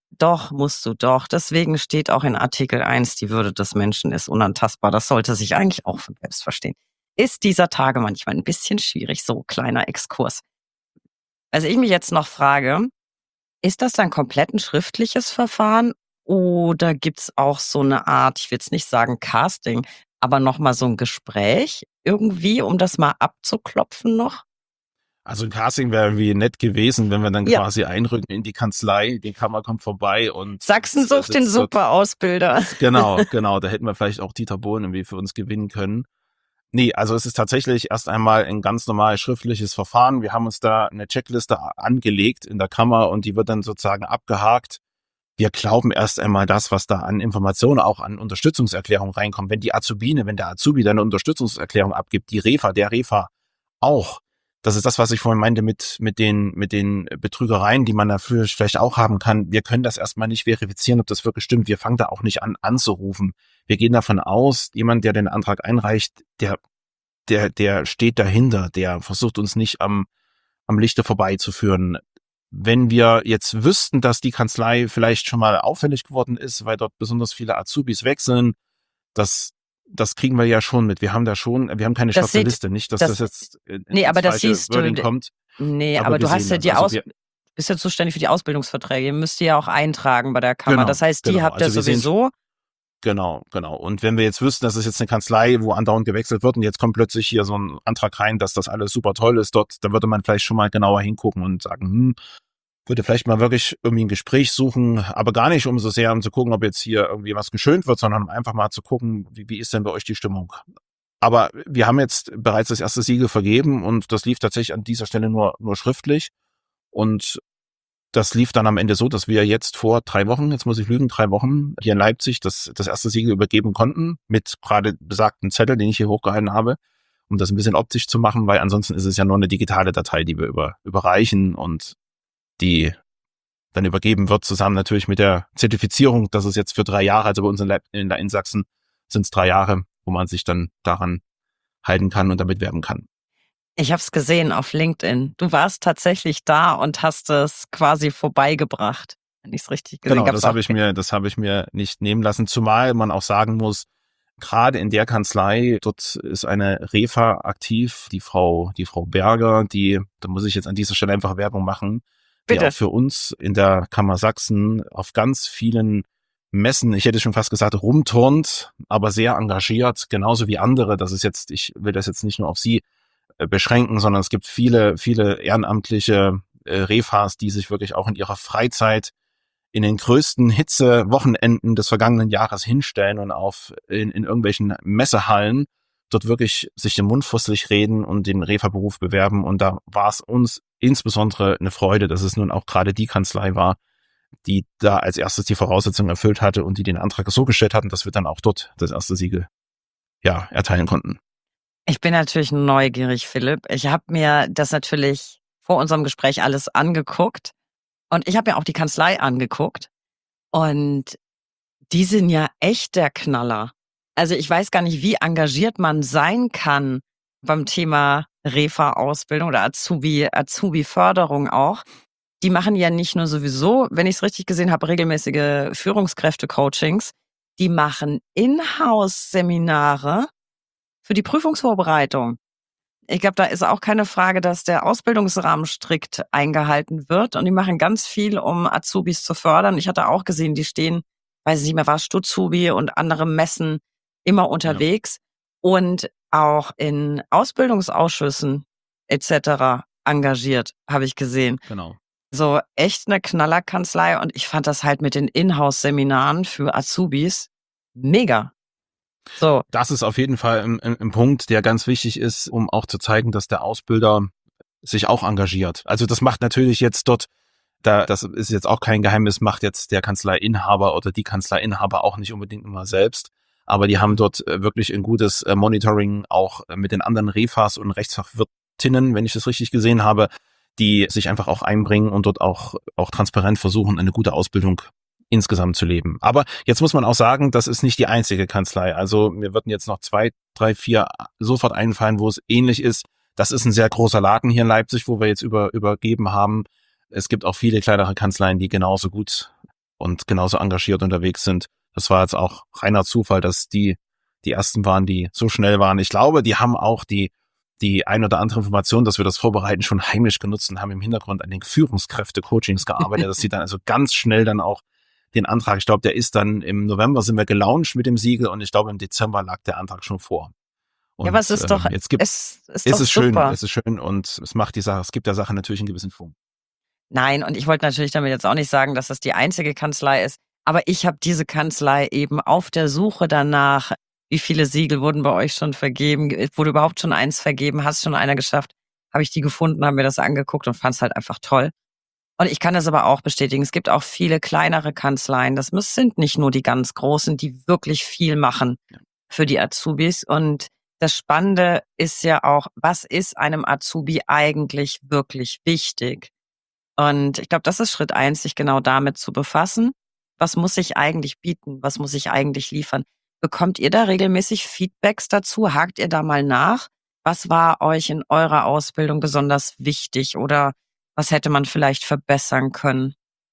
Doch, musst du doch. Deswegen steht auch in Artikel eins, die Würde des Menschen ist unantastbar. Das sollte sich eigentlich auch von selbst verstehen. Ist dieser Tage manchmal ein bisschen schwierig, so kleiner Exkurs. Also ich mich jetzt noch frage, ist das dann komplett ein schriftliches Verfahren oder gibt's auch so eine Art, ich will jetzt nicht sagen Casting, aber noch mal so ein Gespräch irgendwie, um das mal abzuklopfen noch? Also ein Casting wäre irgendwie nett gewesen, wenn wir dann Ja. quasi einrücken in die Kanzlei, die Kammer kommt vorbei und Sachsen es sucht den sitzt dort. super Ausbilder. Genau, genau, da hätten wir vielleicht auch Dieter Bohlen irgendwie für uns gewinnen können. Nee, also es ist tatsächlich erst einmal ein ganz normales schriftliches Verfahren. Wir haben uns da eine Checkliste a- angelegt in der Kammer und die wird dann sozusagen abgehakt. Wir glauben erst einmal das, was da an Informationen, auch an Unterstützungserklärungen reinkommt. Wenn die Azubine, wenn der Azubi dann eine Unterstützungserklärung abgibt, die Refa, der Refa auch. Das ist das, was ich vorhin meinte mit, mit den, mit den Betrügereien, die man dafür vielleicht auch haben kann. Wir können das erstmal nicht verifizieren, ob das wirklich stimmt. Wir fangen da auch nicht an, anzurufen. Wir gehen davon aus, jemand, der den Antrag einreicht, der, der, der steht dahinter, der versucht uns nicht am, am Lichte vorbeizuführen. Wenn wir jetzt wüssten, dass die Kanzlei vielleicht schon mal auffällig geworden ist, weil dort besonders viele Azubis wechseln, das, das kriegen wir ja schon mit. Wir haben da schon, wir haben keine Das schwarze sieht- Liste, nicht, dass das- das, jetzt in, Nee, ins aber das falsche siehst du- Wording kommt. Nee, Aber aber, wir du hast sehen ja das. die Also Aus wir- bist ja zuständig für die Ausbildungsverträge. Ihr müsst die ja auch eintragen bei der Kammer. Genau, das heißt, die genau. habt ihr Also wir sehen- sowieso. Genau, genau. Und wenn wir jetzt wüssten, dass es jetzt eine Kanzlei, wo andauernd gewechselt wird und jetzt kommt plötzlich hier so ein Antrag rein, dass das alles super toll ist dort, dann würde man vielleicht schon mal genauer hingucken und sagen, hm, würde vielleicht mal wirklich irgendwie ein Gespräch suchen, aber gar nicht um so sehr, um zu gucken, ob jetzt hier irgendwie was geschönt wird, sondern um einfach mal zu gucken, wie, wie ist denn bei euch die Stimmung? Aber wir haben jetzt bereits das erste Siegel vergeben und das lief tatsächlich an dieser Stelle nur, nur schriftlich. Und das lief dann am Ende so, dass wir jetzt vor drei Wochen, jetzt muss ich lügen, drei Wochen hier in Leipzig das, das erste Siegel übergeben konnten mit gerade besagten Zettel, den ich hier hochgehalten habe, um das ein bisschen optisch zu machen, weil ansonsten ist es ja nur eine digitale Datei, die wir über, überreichen und die dann übergeben wird, zusammen natürlich mit der Zertifizierung. Das ist jetzt für drei Jahre, also bei uns in, Leip in, in Sachsen sind es drei Jahre, wo man sich dann daran halten kann und damit werben kann. Ich habe es gesehen auf LinkedIn. Du warst tatsächlich da und hast es quasi vorbeigebracht, wenn ich es richtig gesehen Genau, habe. das habe ich mir, das habe ich mir nicht nehmen lassen. Zumal man auch sagen muss, gerade in der Kanzlei, dort ist eine Refa aktiv, die Frau, die Frau Berger, die, da muss ich jetzt an dieser Stelle einfach Werbung machen, die Bitte. auch für uns in der Kammer Sachsen auf ganz vielen Messen, ich hätte schon fast gesagt, rumturnt, aber sehr engagiert, genauso wie andere. Das ist jetzt, ich will das jetzt nicht nur auf sie äh, beschränken, sondern es gibt viele, viele ehrenamtliche äh, Refas, die sich wirklich auch in ihrer Freizeit in den größten Hitze-Wochenenden des vergangenen Jahres hinstellen und auf in, in irgendwelchen Messehallen dort wirklich sich den Mund fusselig reden und den Refa-Beruf bewerben. Und da war es uns insbesondere eine Freude, dass es nun auch gerade die Kanzlei war, die da als erstes die Voraussetzungen erfüllt hatte und die den Antrag so gestellt hatten, dass wir dann auch dort das erste Siegel ja erteilen konnten. Ich bin natürlich neugierig, Philipp. Ich habe mir das natürlich vor unserem Gespräch alles angeguckt und ich habe mir auch die Kanzlei angeguckt und die sind ja echt der Knaller. Also ich weiß gar nicht, wie engagiert man sein kann beim Thema Refa-Ausbildung oder Azubi, Azubi-Förderung auch. Die machen ja nicht nur sowieso, wenn ich es richtig gesehen habe, regelmäßige Führungskräfte-Coachings. Die machen Inhouse-Seminare für die Prüfungsvorbereitung. Ich glaube, da ist auch keine Frage, dass der Ausbildungsrahmen strikt eingehalten wird. Und die machen ganz viel, um Azubis zu fördern. Ich hatte auch gesehen, die stehen, weiß ich nicht mehr, war Stutzubi und andere Messen immer unterwegs und auch in Ausbildungsausschüssen et cetera engagiert, habe ich gesehen. Genau. So echt eine Knallerkanzlei und ich fand das halt mit den Inhouse-Seminaren für Azubis mega. So, Das ist auf jeden Fall ein, ein, ein Punkt, der ganz wichtig ist, um auch zu zeigen, dass der Ausbilder sich auch engagiert. Also das macht natürlich jetzt dort, da das ist jetzt auch kein Geheimnis, macht jetzt der Kanzleiinhaber oder die Kanzleiinhaber auch nicht unbedingt immer selbst. Aber die haben dort wirklich ein gutes Monitoring auch mit den anderen Refas und Rechtsfachwirtinnen, wenn ich das richtig gesehen habe, die sich einfach auch einbringen und dort auch, auch transparent versuchen, eine gute Ausbildung insgesamt zu leben. Aber jetzt muss man auch sagen, das ist nicht die einzige Kanzlei. Also mir würden jetzt noch zwei, drei, vier sofort einfallen, wo es ähnlich ist. Das ist ein sehr großer Laden hier in Leipzig, wo wir jetzt über, übergeben haben. Es gibt auch viele kleinere Kanzleien, die genauso gut und genauso engagiert unterwegs sind. Das war jetzt auch reiner Zufall, dass die die ersten waren, die so schnell waren. Ich glaube, die haben auch die die ein oder andere Information, dass wir das vorbereiten, schon heimlich genutzt und haben im Hintergrund an den Führungskräfte-Coachings gearbeitet, dass sie dann also ganz schnell dann auch den Antrag, ich glaube, der ist dann im November sind wir gelauncht mit dem Siegel und ich glaube, im Dezember lag der Antrag schon vor. Und ja, aber es ist doch, ähm, jetzt gibt, es ist ist doch es schön, super. es ist schön und es macht die Sache, es gibt der Sache natürlich einen gewissen Schwung. Nein, und ich wollte natürlich damit jetzt auch nicht sagen, dass das die einzige Kanzlei ist, aber ich habe diese Kanzlei eben auf der Suche danach, wie viele Siegel wurden bei euch schon vergeben, wurde überhaupt schon eins vergeben, hast schon einer geschafft, habe ich die gefunden, habe mir das angeguckt und fand es halt einfach toll. Und ich kann das aber auch bestätigen, es gibt auch viele kleinere Kanzleien, das müssen- sind nicht nur die ganz großen, die wirklich viel machen für die Azubis. Und das Spannende ist ja auch, was ist einem Azubi eigentlich wirklich wichtig? Und ich glaube, das ist Schritt eins, sich genau damit zu befassen. Was muss ich eigentlich bieten? Was muss ich eigentlich liefern? Bekommt ihr da regelmäßig Feedbacks dazu? Hakt ihr da mal nach? Was war euch in eurer Ausbildung besonders wichtig oder was hätte man vielleicht verbessern können?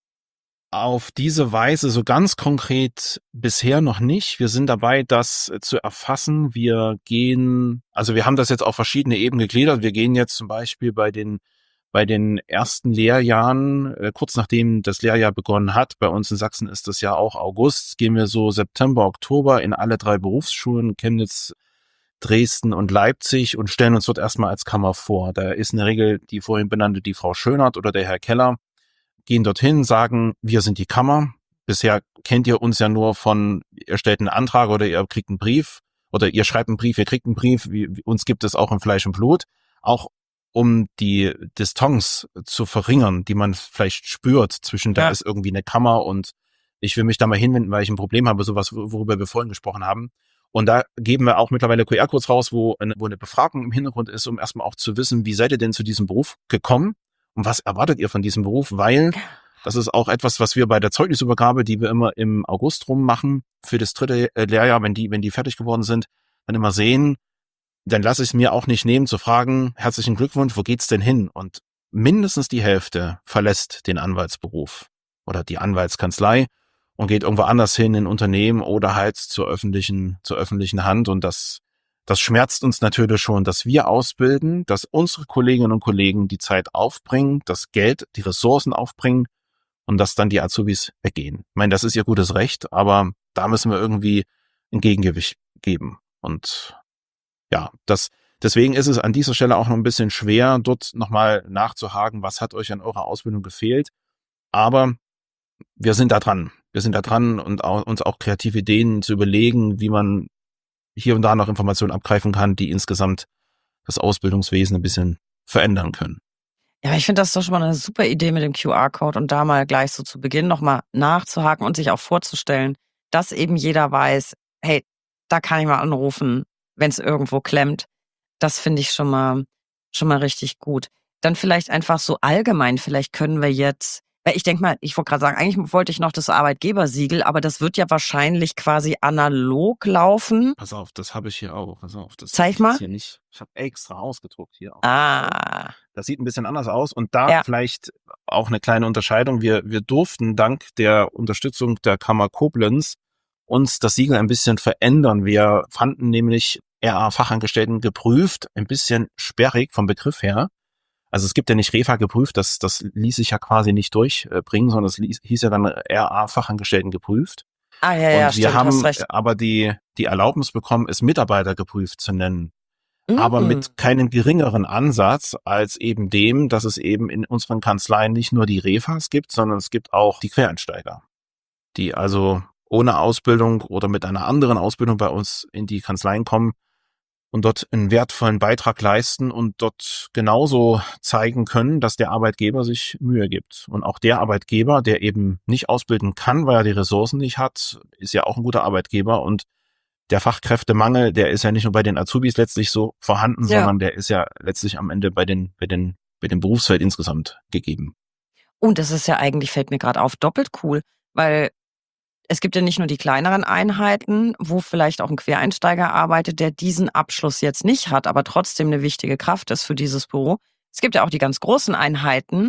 Auf diese Weise so ganz konkret bisher noch nicht. Wir sind dabei, das äh, zu erfassen. Wir gehen, also wir haben das jetzt auf verschiedene Ebenen gegliedert. Wir gehen jetzt zum Beispiel bei den bei den ersten Lehrjahren, äh, kurz nachdem das Lehrjahr begonnen hat, bei uns in Sachsen ist das ja auch August, gehen wir so September, Oktober in alle drei Berufsschulen, Chemnitz, Dresden und Leipzig und stellen uns dort erstmal als Kammer vor. Da ist in der Regel die vorhin benannte, die Frau Schönert oder der Herr Keller, gehen dorthin, sagen, wir sind die Kammer. Bisher kennt ihr uns ja nur von, ihr stellt einen Antrag oder ihr kriegt einen Brief oder ihr schreibt einen Brief, ihr kriegt einen Brief. Wie, wie, uns gibt es auch in Fleisch und Blut. Auch um die Distanz zu verringern, die man vielleicht spürt zwischen, da Ja. ist irgendwie eine Kammer und ich will mich da mal hinwenden, weil ich ein Problem habe, sowas, worüber wir vorhin gesprochen haben. Und da geben wir auch mittlerweile Q R-Codes raus, wo eine, wo eine Befragung im Hintergrund ist, um erstmal auch zu wissen, wie seid ihr denn zu diesem Beruf gekommen und was erwartet ihr von diesem Beruf? Weil das ist auch etwas, was wir bei der Zeugnisübergabe, die wir immer im August rum machen, für das dritte äh, Lehrjahr, wenn die, wenn die fertig geworden sind, dann immer sehen, dann lasse ich es mir auch nicht nehmen zu fragen, herzlichen Glückwunsch, wo geht's denn hin? Und mindestens die Hälfte verlässt den Anwaltsberuf oder die Anwaltskanzlei und geht irgendwo anders hin in Unternehmen oder halt zur öffentlichen, zur öffentlichen Hand. Und das, das schmerzt uns natürlich schon, dass wir ausbilden, dass unsere Kolleginnen und Kollegen die Zeit aufbringen, das Geld, die Ressourcen aufbringen und dass dann die Azubis weggehen. Ich meine, das ist ihr gutes Recht, aber da müssen wir irgendwie ein Gegengewicht geben. Und ja, das, deswegen ist es an dieser Stelle auch noch ein bisschen schwer, dort nochmal nachzuhaken, was hat euch an eurer Ausbildung gefehlt. Aber wir sind da dran. Wir sind da dran und auch, uns auch kreative Ideen zu überlegen, wie man hier und da noch Informationen abgreifen kann, die insgesamt das Ausbildungswesen ein bisschen verändern können. Ja, ich finde das doch schon mal eine super Idee mit dem Q R-Code und da mal gleich so zu Beginn nochmal nachzuhaken und sich auch vorzustellen, dass eben jeder weiß, hey, da kann ich mal anrufen, wenn es irgendwo klemmt. Das finde ich schon mal, schon mal richtig gut. Dann vielleicht einfach so allgemein, vielleicht können wir jetzt, weil ich denke mal, ich wollte gerade sagen, eigentlich wollte ich noch das Arbeitgebersiegel, aber das wird ja wahrscheinlich quasi analog laufen. Pass auf, das habe ich hier auch. Pass auf, das Zeig ist mal. hier nicht. Ich habe extra ausgedruckt hier. Ah, Das sieht ein bisschen anders aus und da Ja. vielleicht auch eine kleine Unterscheidung. Wir, wir durften dank der Unterstützung der Kammer Koblenz uns das Siegel ein bisschen verändern. Wir fanden nämlich R A-Fachangestellten geprüft, ein bisschen sperrig vom Begriff her. Also es gibt ja nicht Refa geprüft, das, das ließ sich ja quasi nicht durchbringen, sondern es ließ, hieß ja dann R A-Fachangestellten geprüft. ah ja, ja, Und wir stimmt, haben hast recht. aber die, die Erlaubnis bekommen, es Mitarbeiter geprüft zu nennen. Aber Mm. mit keinem geringeren Ansatz als eben dem, dass es eben in unseren Kanzleien nicht nur die Refas gibt, sondern es gibt auch die Quereinsteiger, die also ohne Ausbildung oder mit einer anderen Ausbildung bei uns in die Kanzleien kommen und dort einen wertvollen Beitrag leisten und dort genauso zeigen können, dass der Arbeitgeber sich Mühe gibt. Und auch der Arbeitgeber, der eben nicht ausbilden kann, weil er die Ressourcen nicht hat, ist ja auch ein guter Arbeitgeber. Und der Fachkräftemangel, der ist ja nicht nur bei den Azubis letztlich so vorhanden, Ja. sondern der ist ja letztlich am Ende bei den, bei den, bei dem Berufsfeld insgesamt gegeben. Und das ist ja eigentlich, fällt mir gerade auf, doppelt cool, weil es gibt ja nicht nur die kleineren Einheiten, wo vielleicht auch ein Quereinsteiger arbeitet, der diesen Abschluss jetzt nicht hat, aber trotzdem eine wichtige Kraft ist für dieses Büro. Es gibt ja auch die ganz großen Einheiten,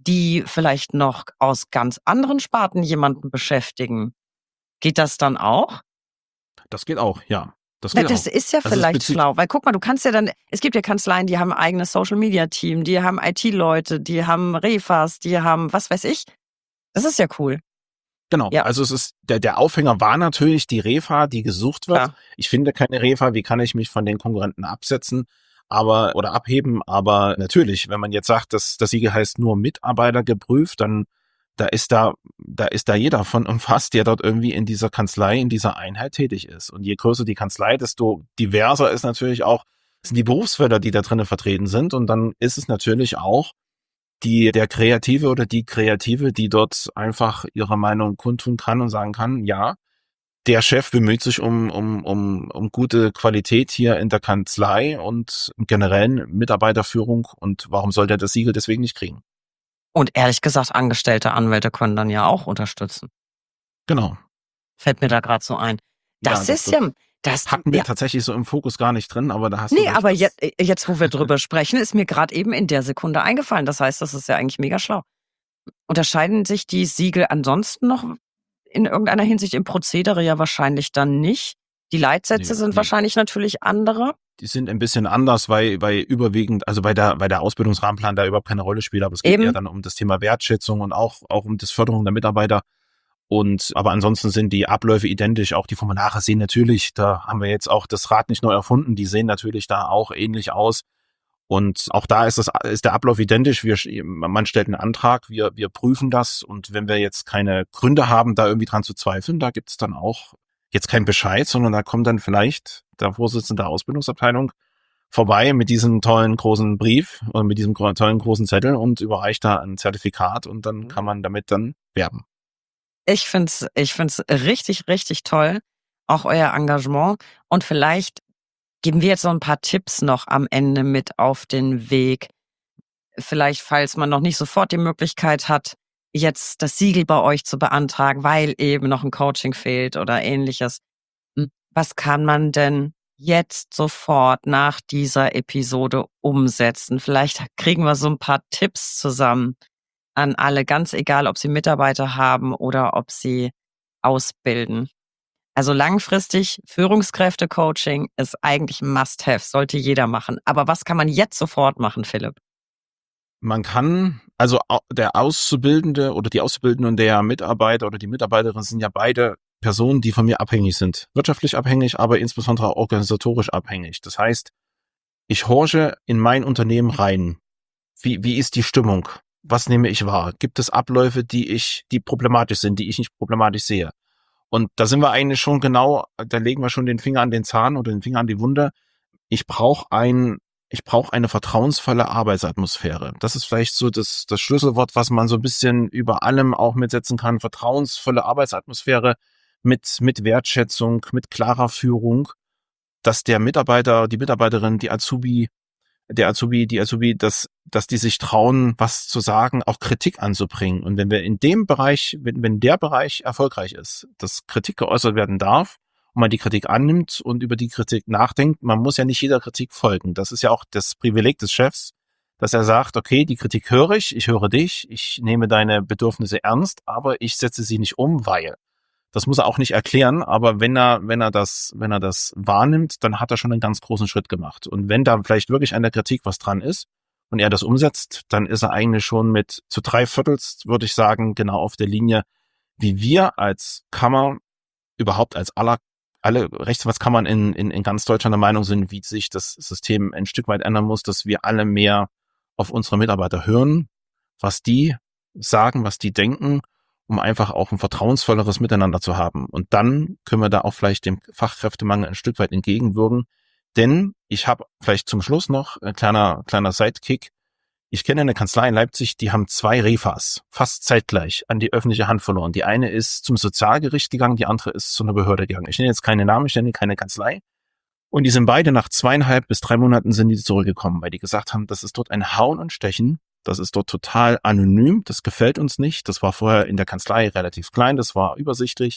die vielleicht noch aus ganz anderen Sparten jemanden beschäftigen. Geht das dann auch? Das geht auch, ja. Das Na, geht das auch. ist ja Also es vielleicht bezieht, schlau, weil guck mal, du kannst ja dann, es gibt ja Kanzleien, die haben ein eigenes Social-Media-Team, die haben I T-Leute, die haben Refas, die haben was weiß ich. Das ist ja cool. genau. Ja, Also es ist, der, der Aufhänger war natürlich die Refa, die gesucht wird. klar. Ich finde keine Refa, wie kann ich mich von den Konkurrenten absetzen? Aber, oder abheben, aber natürlich, wenn man jetzt sagt, dass das Siegel heißt nur Mitarbeiter geprüft, dann da ist da, da ist da jeder von umfasst, der dort irgendwie in dieser Kanzlei, in dieser Einheit tätig ist. Und je größer die Kanzlei, desto diverser ist natürlich auch, sind die Berufsfelder, die da drinnen vertreten sind. Und dann ist es natürlich auch die, der Kreative oder die Kreative, die dort einfach ihre Meinung kundtun kann und sagen kann, ja, der Chef bemüht sich um, um, um, um gute Qualität hier in der Kanzlei und generell Mitarbeiterführung. Und warum soll der das Siegel deswegen nicht kriegen? Und ehrlich gesagt, angestellte Anwälte können dann ja auch unterstützen. Genau. Fällt mir da gerade so ein. Das Ja, ist das, ja, das, hatten wir ja, tatsächlich so im Fokus gar nicht drin, aber da hast du nee, recht. aber Das, jetzt, jetzt, wo wir drüber sprechen, ist mir gerade eben in der Sekunde eingefallen. Das heißt, das ist ja eigentlich mega schlau. Unterscheiden sich die Siegel ansonsten noch in irgendeiner Hinsicht im Prozedere? Ja, wahrscheinlich dann nicht. Die Leitsätze nee, sind nee. wahrscheinlich natürlich andere. Die sind ein bisschen anders, weil, weil überwiegend, also weil der, weil der Ausbildungsrahmenplan da überhaupt keine Rolle spielt, aber es geht Eben. eher dann um das Thema Wertschätzung und auch, auch um das Förderung der Mitarbeiter. Und, aber ansonsten sind die Abläufe identisch. Auch die Formulare sehen natürlich, da haben wir jetzt auch das Rad nicht neu erfunden, die sehen natürlich da auch ähnlich aus. Und auch da ist das, ist der Ablauf identisch. Wir, man stellt einen Antrag, wir, wir prüfen das. Und wenn wir jetzt keine Gründe haben, da irgendwie dran zu zweifeln, da gibt es dann auch jetzt kein Bescheid, sondern da kommt dann vielleicht der Vorsitzende der Ausbildungsabteilung vorbei mit diesem tollen großen Brief und mit diesem tollen großen Zettel und überreicht da ein Zertifikat und dann kann man damit dann werben. Ich find's, ich find's richtig, richtig toll. Auch euer Engagement. Und vielleicht geben wir jetzt so ein paar Tipps noch am Ende mit auf den Weg. Vielleicht, falls man noch nicht sofort die Möglichkeit hat, jetzt das Siegel bei euch zu beantragen, weil eben noch ein Coaching fehlt oder ähnliches. Was kann man denn jetzt sofort nach dieser Episode umsetzen? Vielleicht kriegen wir so ein paar Tipps zusammen an alle, ganz egal, ob sie Mitarbeiter haben oder ob sie ausbilden. Also langfristig Führungskräfte-Coaching ist eigentlich ein Must-have, sollte jeder machen. Aber was kann man jetzt sofort machen, Philipp? Man kann, also der Auszubildende oder die Auszubildende und der Mitarbeiter oder die Mitarbeiterin sind ja beide Personen, die von mir abhängig sind. Wirtschaftlich abhängig, aber insbesondere auch organisatorisch abhängig. Das heißt, ich horche in mein Unternehmen rein. Wie, wie ist die Stimmung? Was nehme ich wahr? Gibt es Abläufe, die ich, die problematisch sind, die ich nicht problematisch sehe? Und da sind wir eigentlich schon genau, da legen wir schon den Finger an den Zahn oder den Finger an die Wunde. Ich brauche ein, ich brauche eine vertrauensvolle Arbeitsatmosphäre. Das ist vielleicht so das, das Schlüsselwort, was man so ein bisschen über allem auch mitsetzen kann. Vertrauensvolle Arbeitsatmosphäre mit, mit Wertschätzung, mit klarer Führung, dass der Mitarbeiter, die Mitarbeiterin, die Azubi, der Azubi, die Azubi, dass, dass die sich trauen, was zu sagen, auch Kritik anzubringen. Und wenn wir in dem Bereich, wenn, wenn der Bereich erfolgreich ist, dass Kritik geäußert werden darf und man die Kritik annimmt und über die Kritik nachdenkt, man muss ja nicht jeder Kritik folgen. Das ist ja auch das Privileg des Chefs, dass er sagt, okay, die Kritik höre ich, ich höre dich, ich nehme deine Bedürfnisse ernst, aber ich setze sie nicht um, weil. Das muss er auch nicht erklären, aber wenn er, wenn er das, wenn er das wahrnimmt, dann hat er schon einen ganz großen Schritt gemacht. Und wenn da vielleicht wirklich an der Kritik was dran ist und er das umsetzt, dann ist er eigentlich schon mit zu drei Viertels, würde ich sagen, genau auf der Linie, wie wir als Kammer, überhaupt als aller, alle Rechtsanwaltskammern in, in, in ganz Deutschland der Meinung sind, wie sich das System ein Stück weit ändern muss, dass wir alle mehr auf unsere Mitarbeiter hören, was die sagen, was die denken, um einfach auch ein vertrauensvolleres Miteinander zu haben. Und dann können wir da auch vielleicht dem Fachkräftemangel ein Stück weit entgegenwirken. Denn ich habe vielleicht zum Schluss noch ein kleiner, kleiner Sidekick. Ich kenne eine Kanzlei in Leipzig, die haben zwei Refas, fast zeitgleich, an die öffentliche Hand verloren. Die eine ist zum Sozialgericht gegangen, die andere ist zu einer Behörde gegangen. Ich nenne jetzt keine Namen, ich nenne keine Kanzlei. Und die sind beide nach zweieinhalb bis drei Monaten sind die zurückgekommen, weil die gesagt haben, das ist dort ein Hauen und Stechen. Das ist dort total anonym, das gefällt uns nicht. Das war vorher in der Kanzlei relativ klein, das war übersichtlich.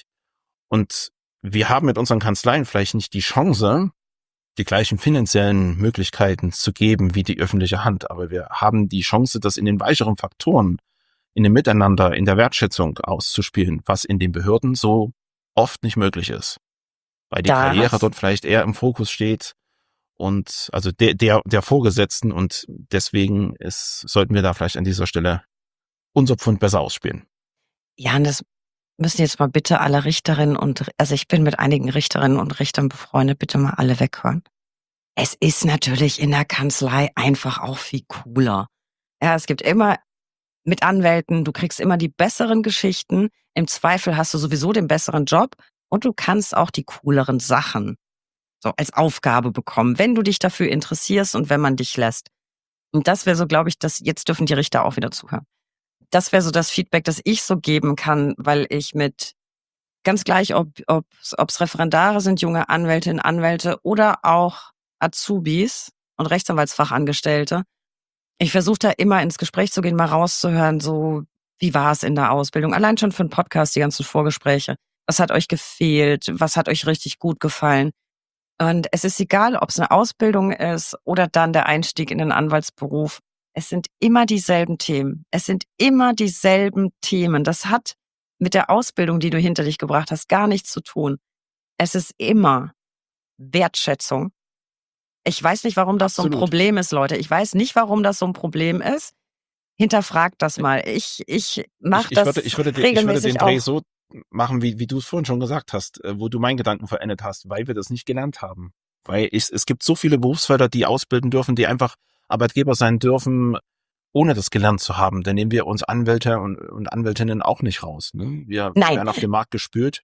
Und wir haben mit unseren Kanzleien vielleicht nicht die Chance, die gleichen finanziellen Möglichkeiten zu geben wie die öffentliche Hand. Aber wir haben die Chance, das in den weicheren Faktoren in dem Miteinander, in der Wertschätzung auszuspielen, was in den Behörden so oft nicht möglich ist. Weil die Da Karriere hast, dort vielleicht eher im Fokus steht und also der, der, der Vorgesetzten und deswegen ist, sollten wir da vielleicht an dieser Stelle unser Pfund besser ausspielen. ja, und das müssen jetzt mal bitte alle Richterinnen und, also ich bin mit einigen Richterinnen und Richtern befreundet, bitte mal alle weghören. Es ist natürlich in der Kanzlei einfach auch viel cooler. Ja, es gibt immer mit Anwälten, du kriegst immer die besseren Geschichten. Im Zweifel hast du sowieso den besseren Job und du kannst auch die cooleren Sachen so als Aufgabe bekommen, wenn du dich dafür interessierst und wenn man dich lässt. Und das wäre so, glaube ich, dass jetzt dürfen die Richter auch wieder zuhören. Das wäre so das Feedback, das ich so geben kann, weil ich mit ganz gleich, ob es Referendare sind, junge Anwältinnen, Anwälte oder auch Azubis und Rechtsanwaltsfachangestellte. Ich versuche da immer ins Gespräch zu gehen, mal rauszuhören, so wie war es in der Ausbildung. Allein schon für einen Podcast, die ganzen Vorgespräche. Was hat euch gefehlt? Was hat euch richtig gut gefallen? Und es ist egal, ob es eine Ausbildung ist oder dann der Einstieg in den Anwaltsberuf. Es sind immer dieselben Themen. Es sind immer dieselben Themen. Das hat mit der Ausbildung, die du hinter dich gebracht hast, gar nichts zu tun. Es ist immer Wertschätzung. Ich weiß nicht, warum das Absolut. so ein Problem ist, Leute. Ich weiß nicht, warum das so ein Problem ist. Hinterfragt das mal. Ich, ich mache Ich, ich das würde, ich würde, den, ich würde regelmäßig den Dreh auch. so machen, wie, wie du es vorhin schon gesagt hast, äh, wo du meinen Gedanken verändert hast, weil wir das nicht gelernt haben. Weil ich, es gibt so viele Berufsfelder, die ausbilden dürfen, die einfach Arbeitgeber sein dürfen, ohne das gelernt zu haben. Dann nehmen wir uns Anwälte und, und Anwältinnen auch nicht raus. Ne? Wir Nein, werden auf den Markt gespült.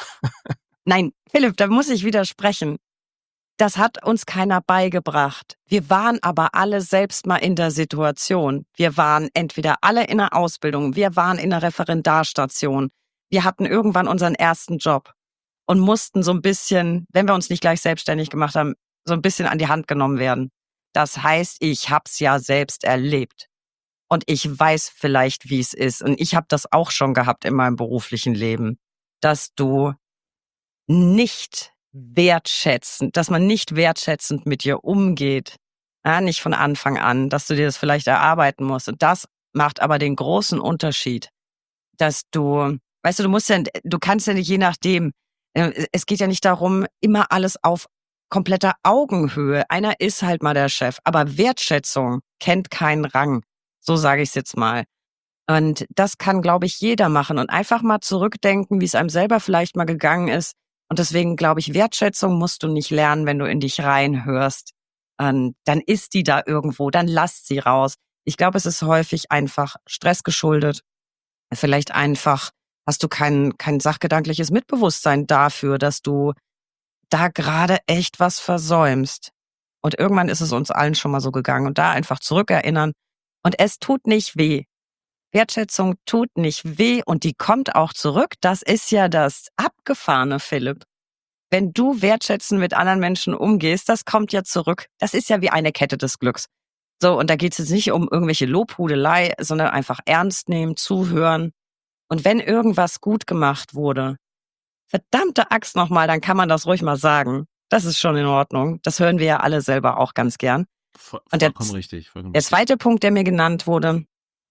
nein, Philipp, da muss ich widersprechen. Das hat uns keiner beigebracht. Wir waren aber alle selbst mal in der Situation. Wir waren entweder alle in der Ausbildung, wir waren in der Referendarstation. Wir hatten irgendwann unseren ersten Job und mussten so ein bisschen, wenn wir uns nicht gleich selbstständig gemacht haben, so ein bisschen an die Hand genommen werden. Das heißt, ich hab's ja selbst erlebt. Und ich weiß vielleicht, wie es ist. Und ich habe das auch schon gehabt in meinem beruflichen Leben, dass du nicht wertschätzend, dass man nicht wertschätzend mit dir umgeht. Ja, nicht von Anfang an, dass du dir das vielleicht erarbeiten musst. Und das macht aber den großen Unterschied, dass du, weißt du, du musst ja, du kannst ja nicht je nachdem, äh, es geht ja nicht darum, immer alles auf kompletter Augenhöhe. Einer ist halt mal der Chef, aber Wertschätzung kennt keinen Rang. So sage ich es jetzt mal. Und das kann, glaube ich, jeder machen und einfach mal zurückdenken, wie es einem selber vielleicht mal gegangen ist. Und deswegen glaube ich, Wertschätzung musst du nicht lernen, wenn du in dich reinhörst. Und dann ist die da irgendwo, dann lass sie raus. Ich glaube, es ist häufig einfach Stress geschuldet. Vielleicht einfach hast du kein, kein sachgedankliches Mitbewusstsein dafür, dass du da gerade echt was versäumst. Und irgendwann ist es uns allen schon mal so gegangen. Und da einfach zurückerinnern. Und es tut nicht weh. Wertschätzung tut nicht weh und die kommt auch zurück. Das ist ja das Abgefahrene, Philipp. Wenn du wertschätzend mit anderen Menschen umgehst, das kommt ja zurück. Das ist ja wie eine Kette des Glücks. So, und da geht es jetzt nicht um irgendwelche Lobhudelei, sondern einfach ernst nehmen, zuhören. Und wenn irgendwas gut gemacht wurde, verdammte Axt nochmal, dann kann man das ruhig mal sagen. Das ist schon in Ordnung. Das hören wir ja alle selber auch ganz gern. Voll, Und der, vollkommen richtig. Vollkommen der richtig. zweite Punkt, der mir genannt wurde,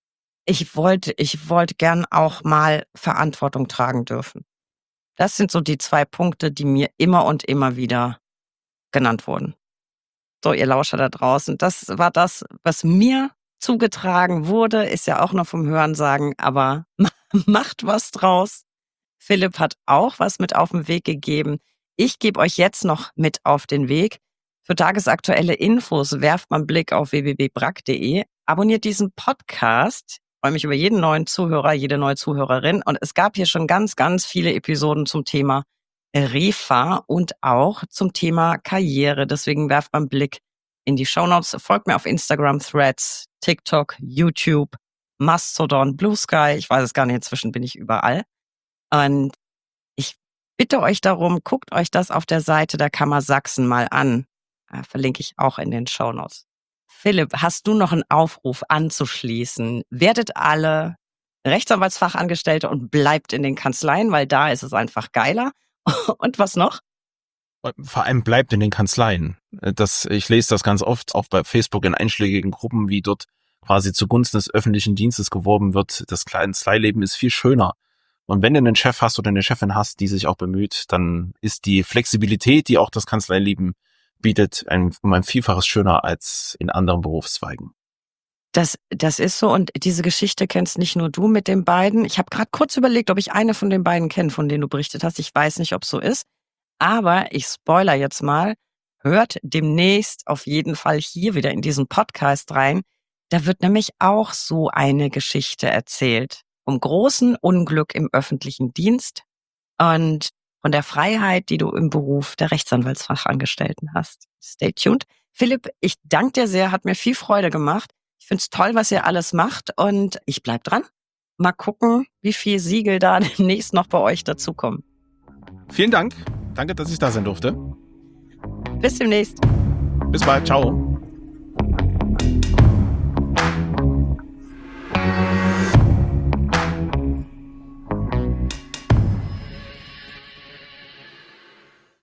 ich wollte, ich wollte gern auch mal Verantwortung tragen dürfen. Das sind so die zwei Punkte, die mir immer und immer wieder genannt wurden. So, ihr Lauscher da draußen, das war das, was mir zugetragen wurde, ist ja auch noch vom Hörensagen, aber macht was draus. Philipp hat auch was mit auf den Weg gegeben. Ich gebe euch jetzt noch mit auf den Weg. Für tagesaktuelle Infos werft mal einen Blick auf w w w punkt brack punkt de. Abonniert diesen Podcast. Ich freue mich über jeden neuen Zuhörer, jede neue Zuhörerin. Und es gab hier schon ganz, ganz viele Episoden zum Thema Refa und auch zum Thema Karriere. Deswegen werft mal einen Blick in die Shownotes. Folgt mir auf Instagram, Threads, TikTok, YouTube, Mastodon, Blue Sky. Ich weiß es gar nicht, inzwischen bin ich überall. Und ich bitte euch darum, guckt euch das auf der Seite der Kammer Sachsen mal an. Ja, verlinke ich auch in den Shownotes. Philipp, hast du noch einen Aufruf anzuschließen? Werdet alle Rechtsanwaltsfachangestellte und bleibt in den Kanzleien, weil da ist es einfach geiler. Und was noch? Vor allem bleibt in den Kanzleien. Das, ich lese das ganz oft, auch bei Facebook in einschlägigen Gruppen, wie dort quasi zugunsten des öffentlichen Dienstes geworben wird. Das Kanzleileben ist viel schöner. Und wenn du einen Chef hast oder eine Chefin hast, die sich auch bemüht, dann ist die Flexibilität, die auch das Kanzleileben bietet, ein, um ein Vielfaches schöner als in anderen Berufszweigen. Das, das ist so. Und diese Geschichte kennst nicht nur du mit den beiden. Ich habe gerade kurz überlegt, ob ich eine von den beiden kenne, von denen du berichtet hast. Ich weiß nicht, ob es so ist. Aber ich spoiler jetzt mal. Hört demnächst auf jeden Fall hier wieder in diesen Podcast rein. Da wird nämlich auch so eine Geschichte erzählt. Vom großen Unglück im öffentlichen Dienst und von der Freiheit, die du im Beruf der Rechtsanwaltsfachangestellten hast. Stay tuned. Philipp, ich danke dir sehr, hat mir viel Freude gemacht. Ich finde es toll, was ihr alles macht und ich bleib dran. Mal gucken, wie viel Siegel da demnächst noch bei euch dazukommen. Vielen Dank. Danke, dass ich da sein durfte. Bis demnächst. Bis bald. Ciao.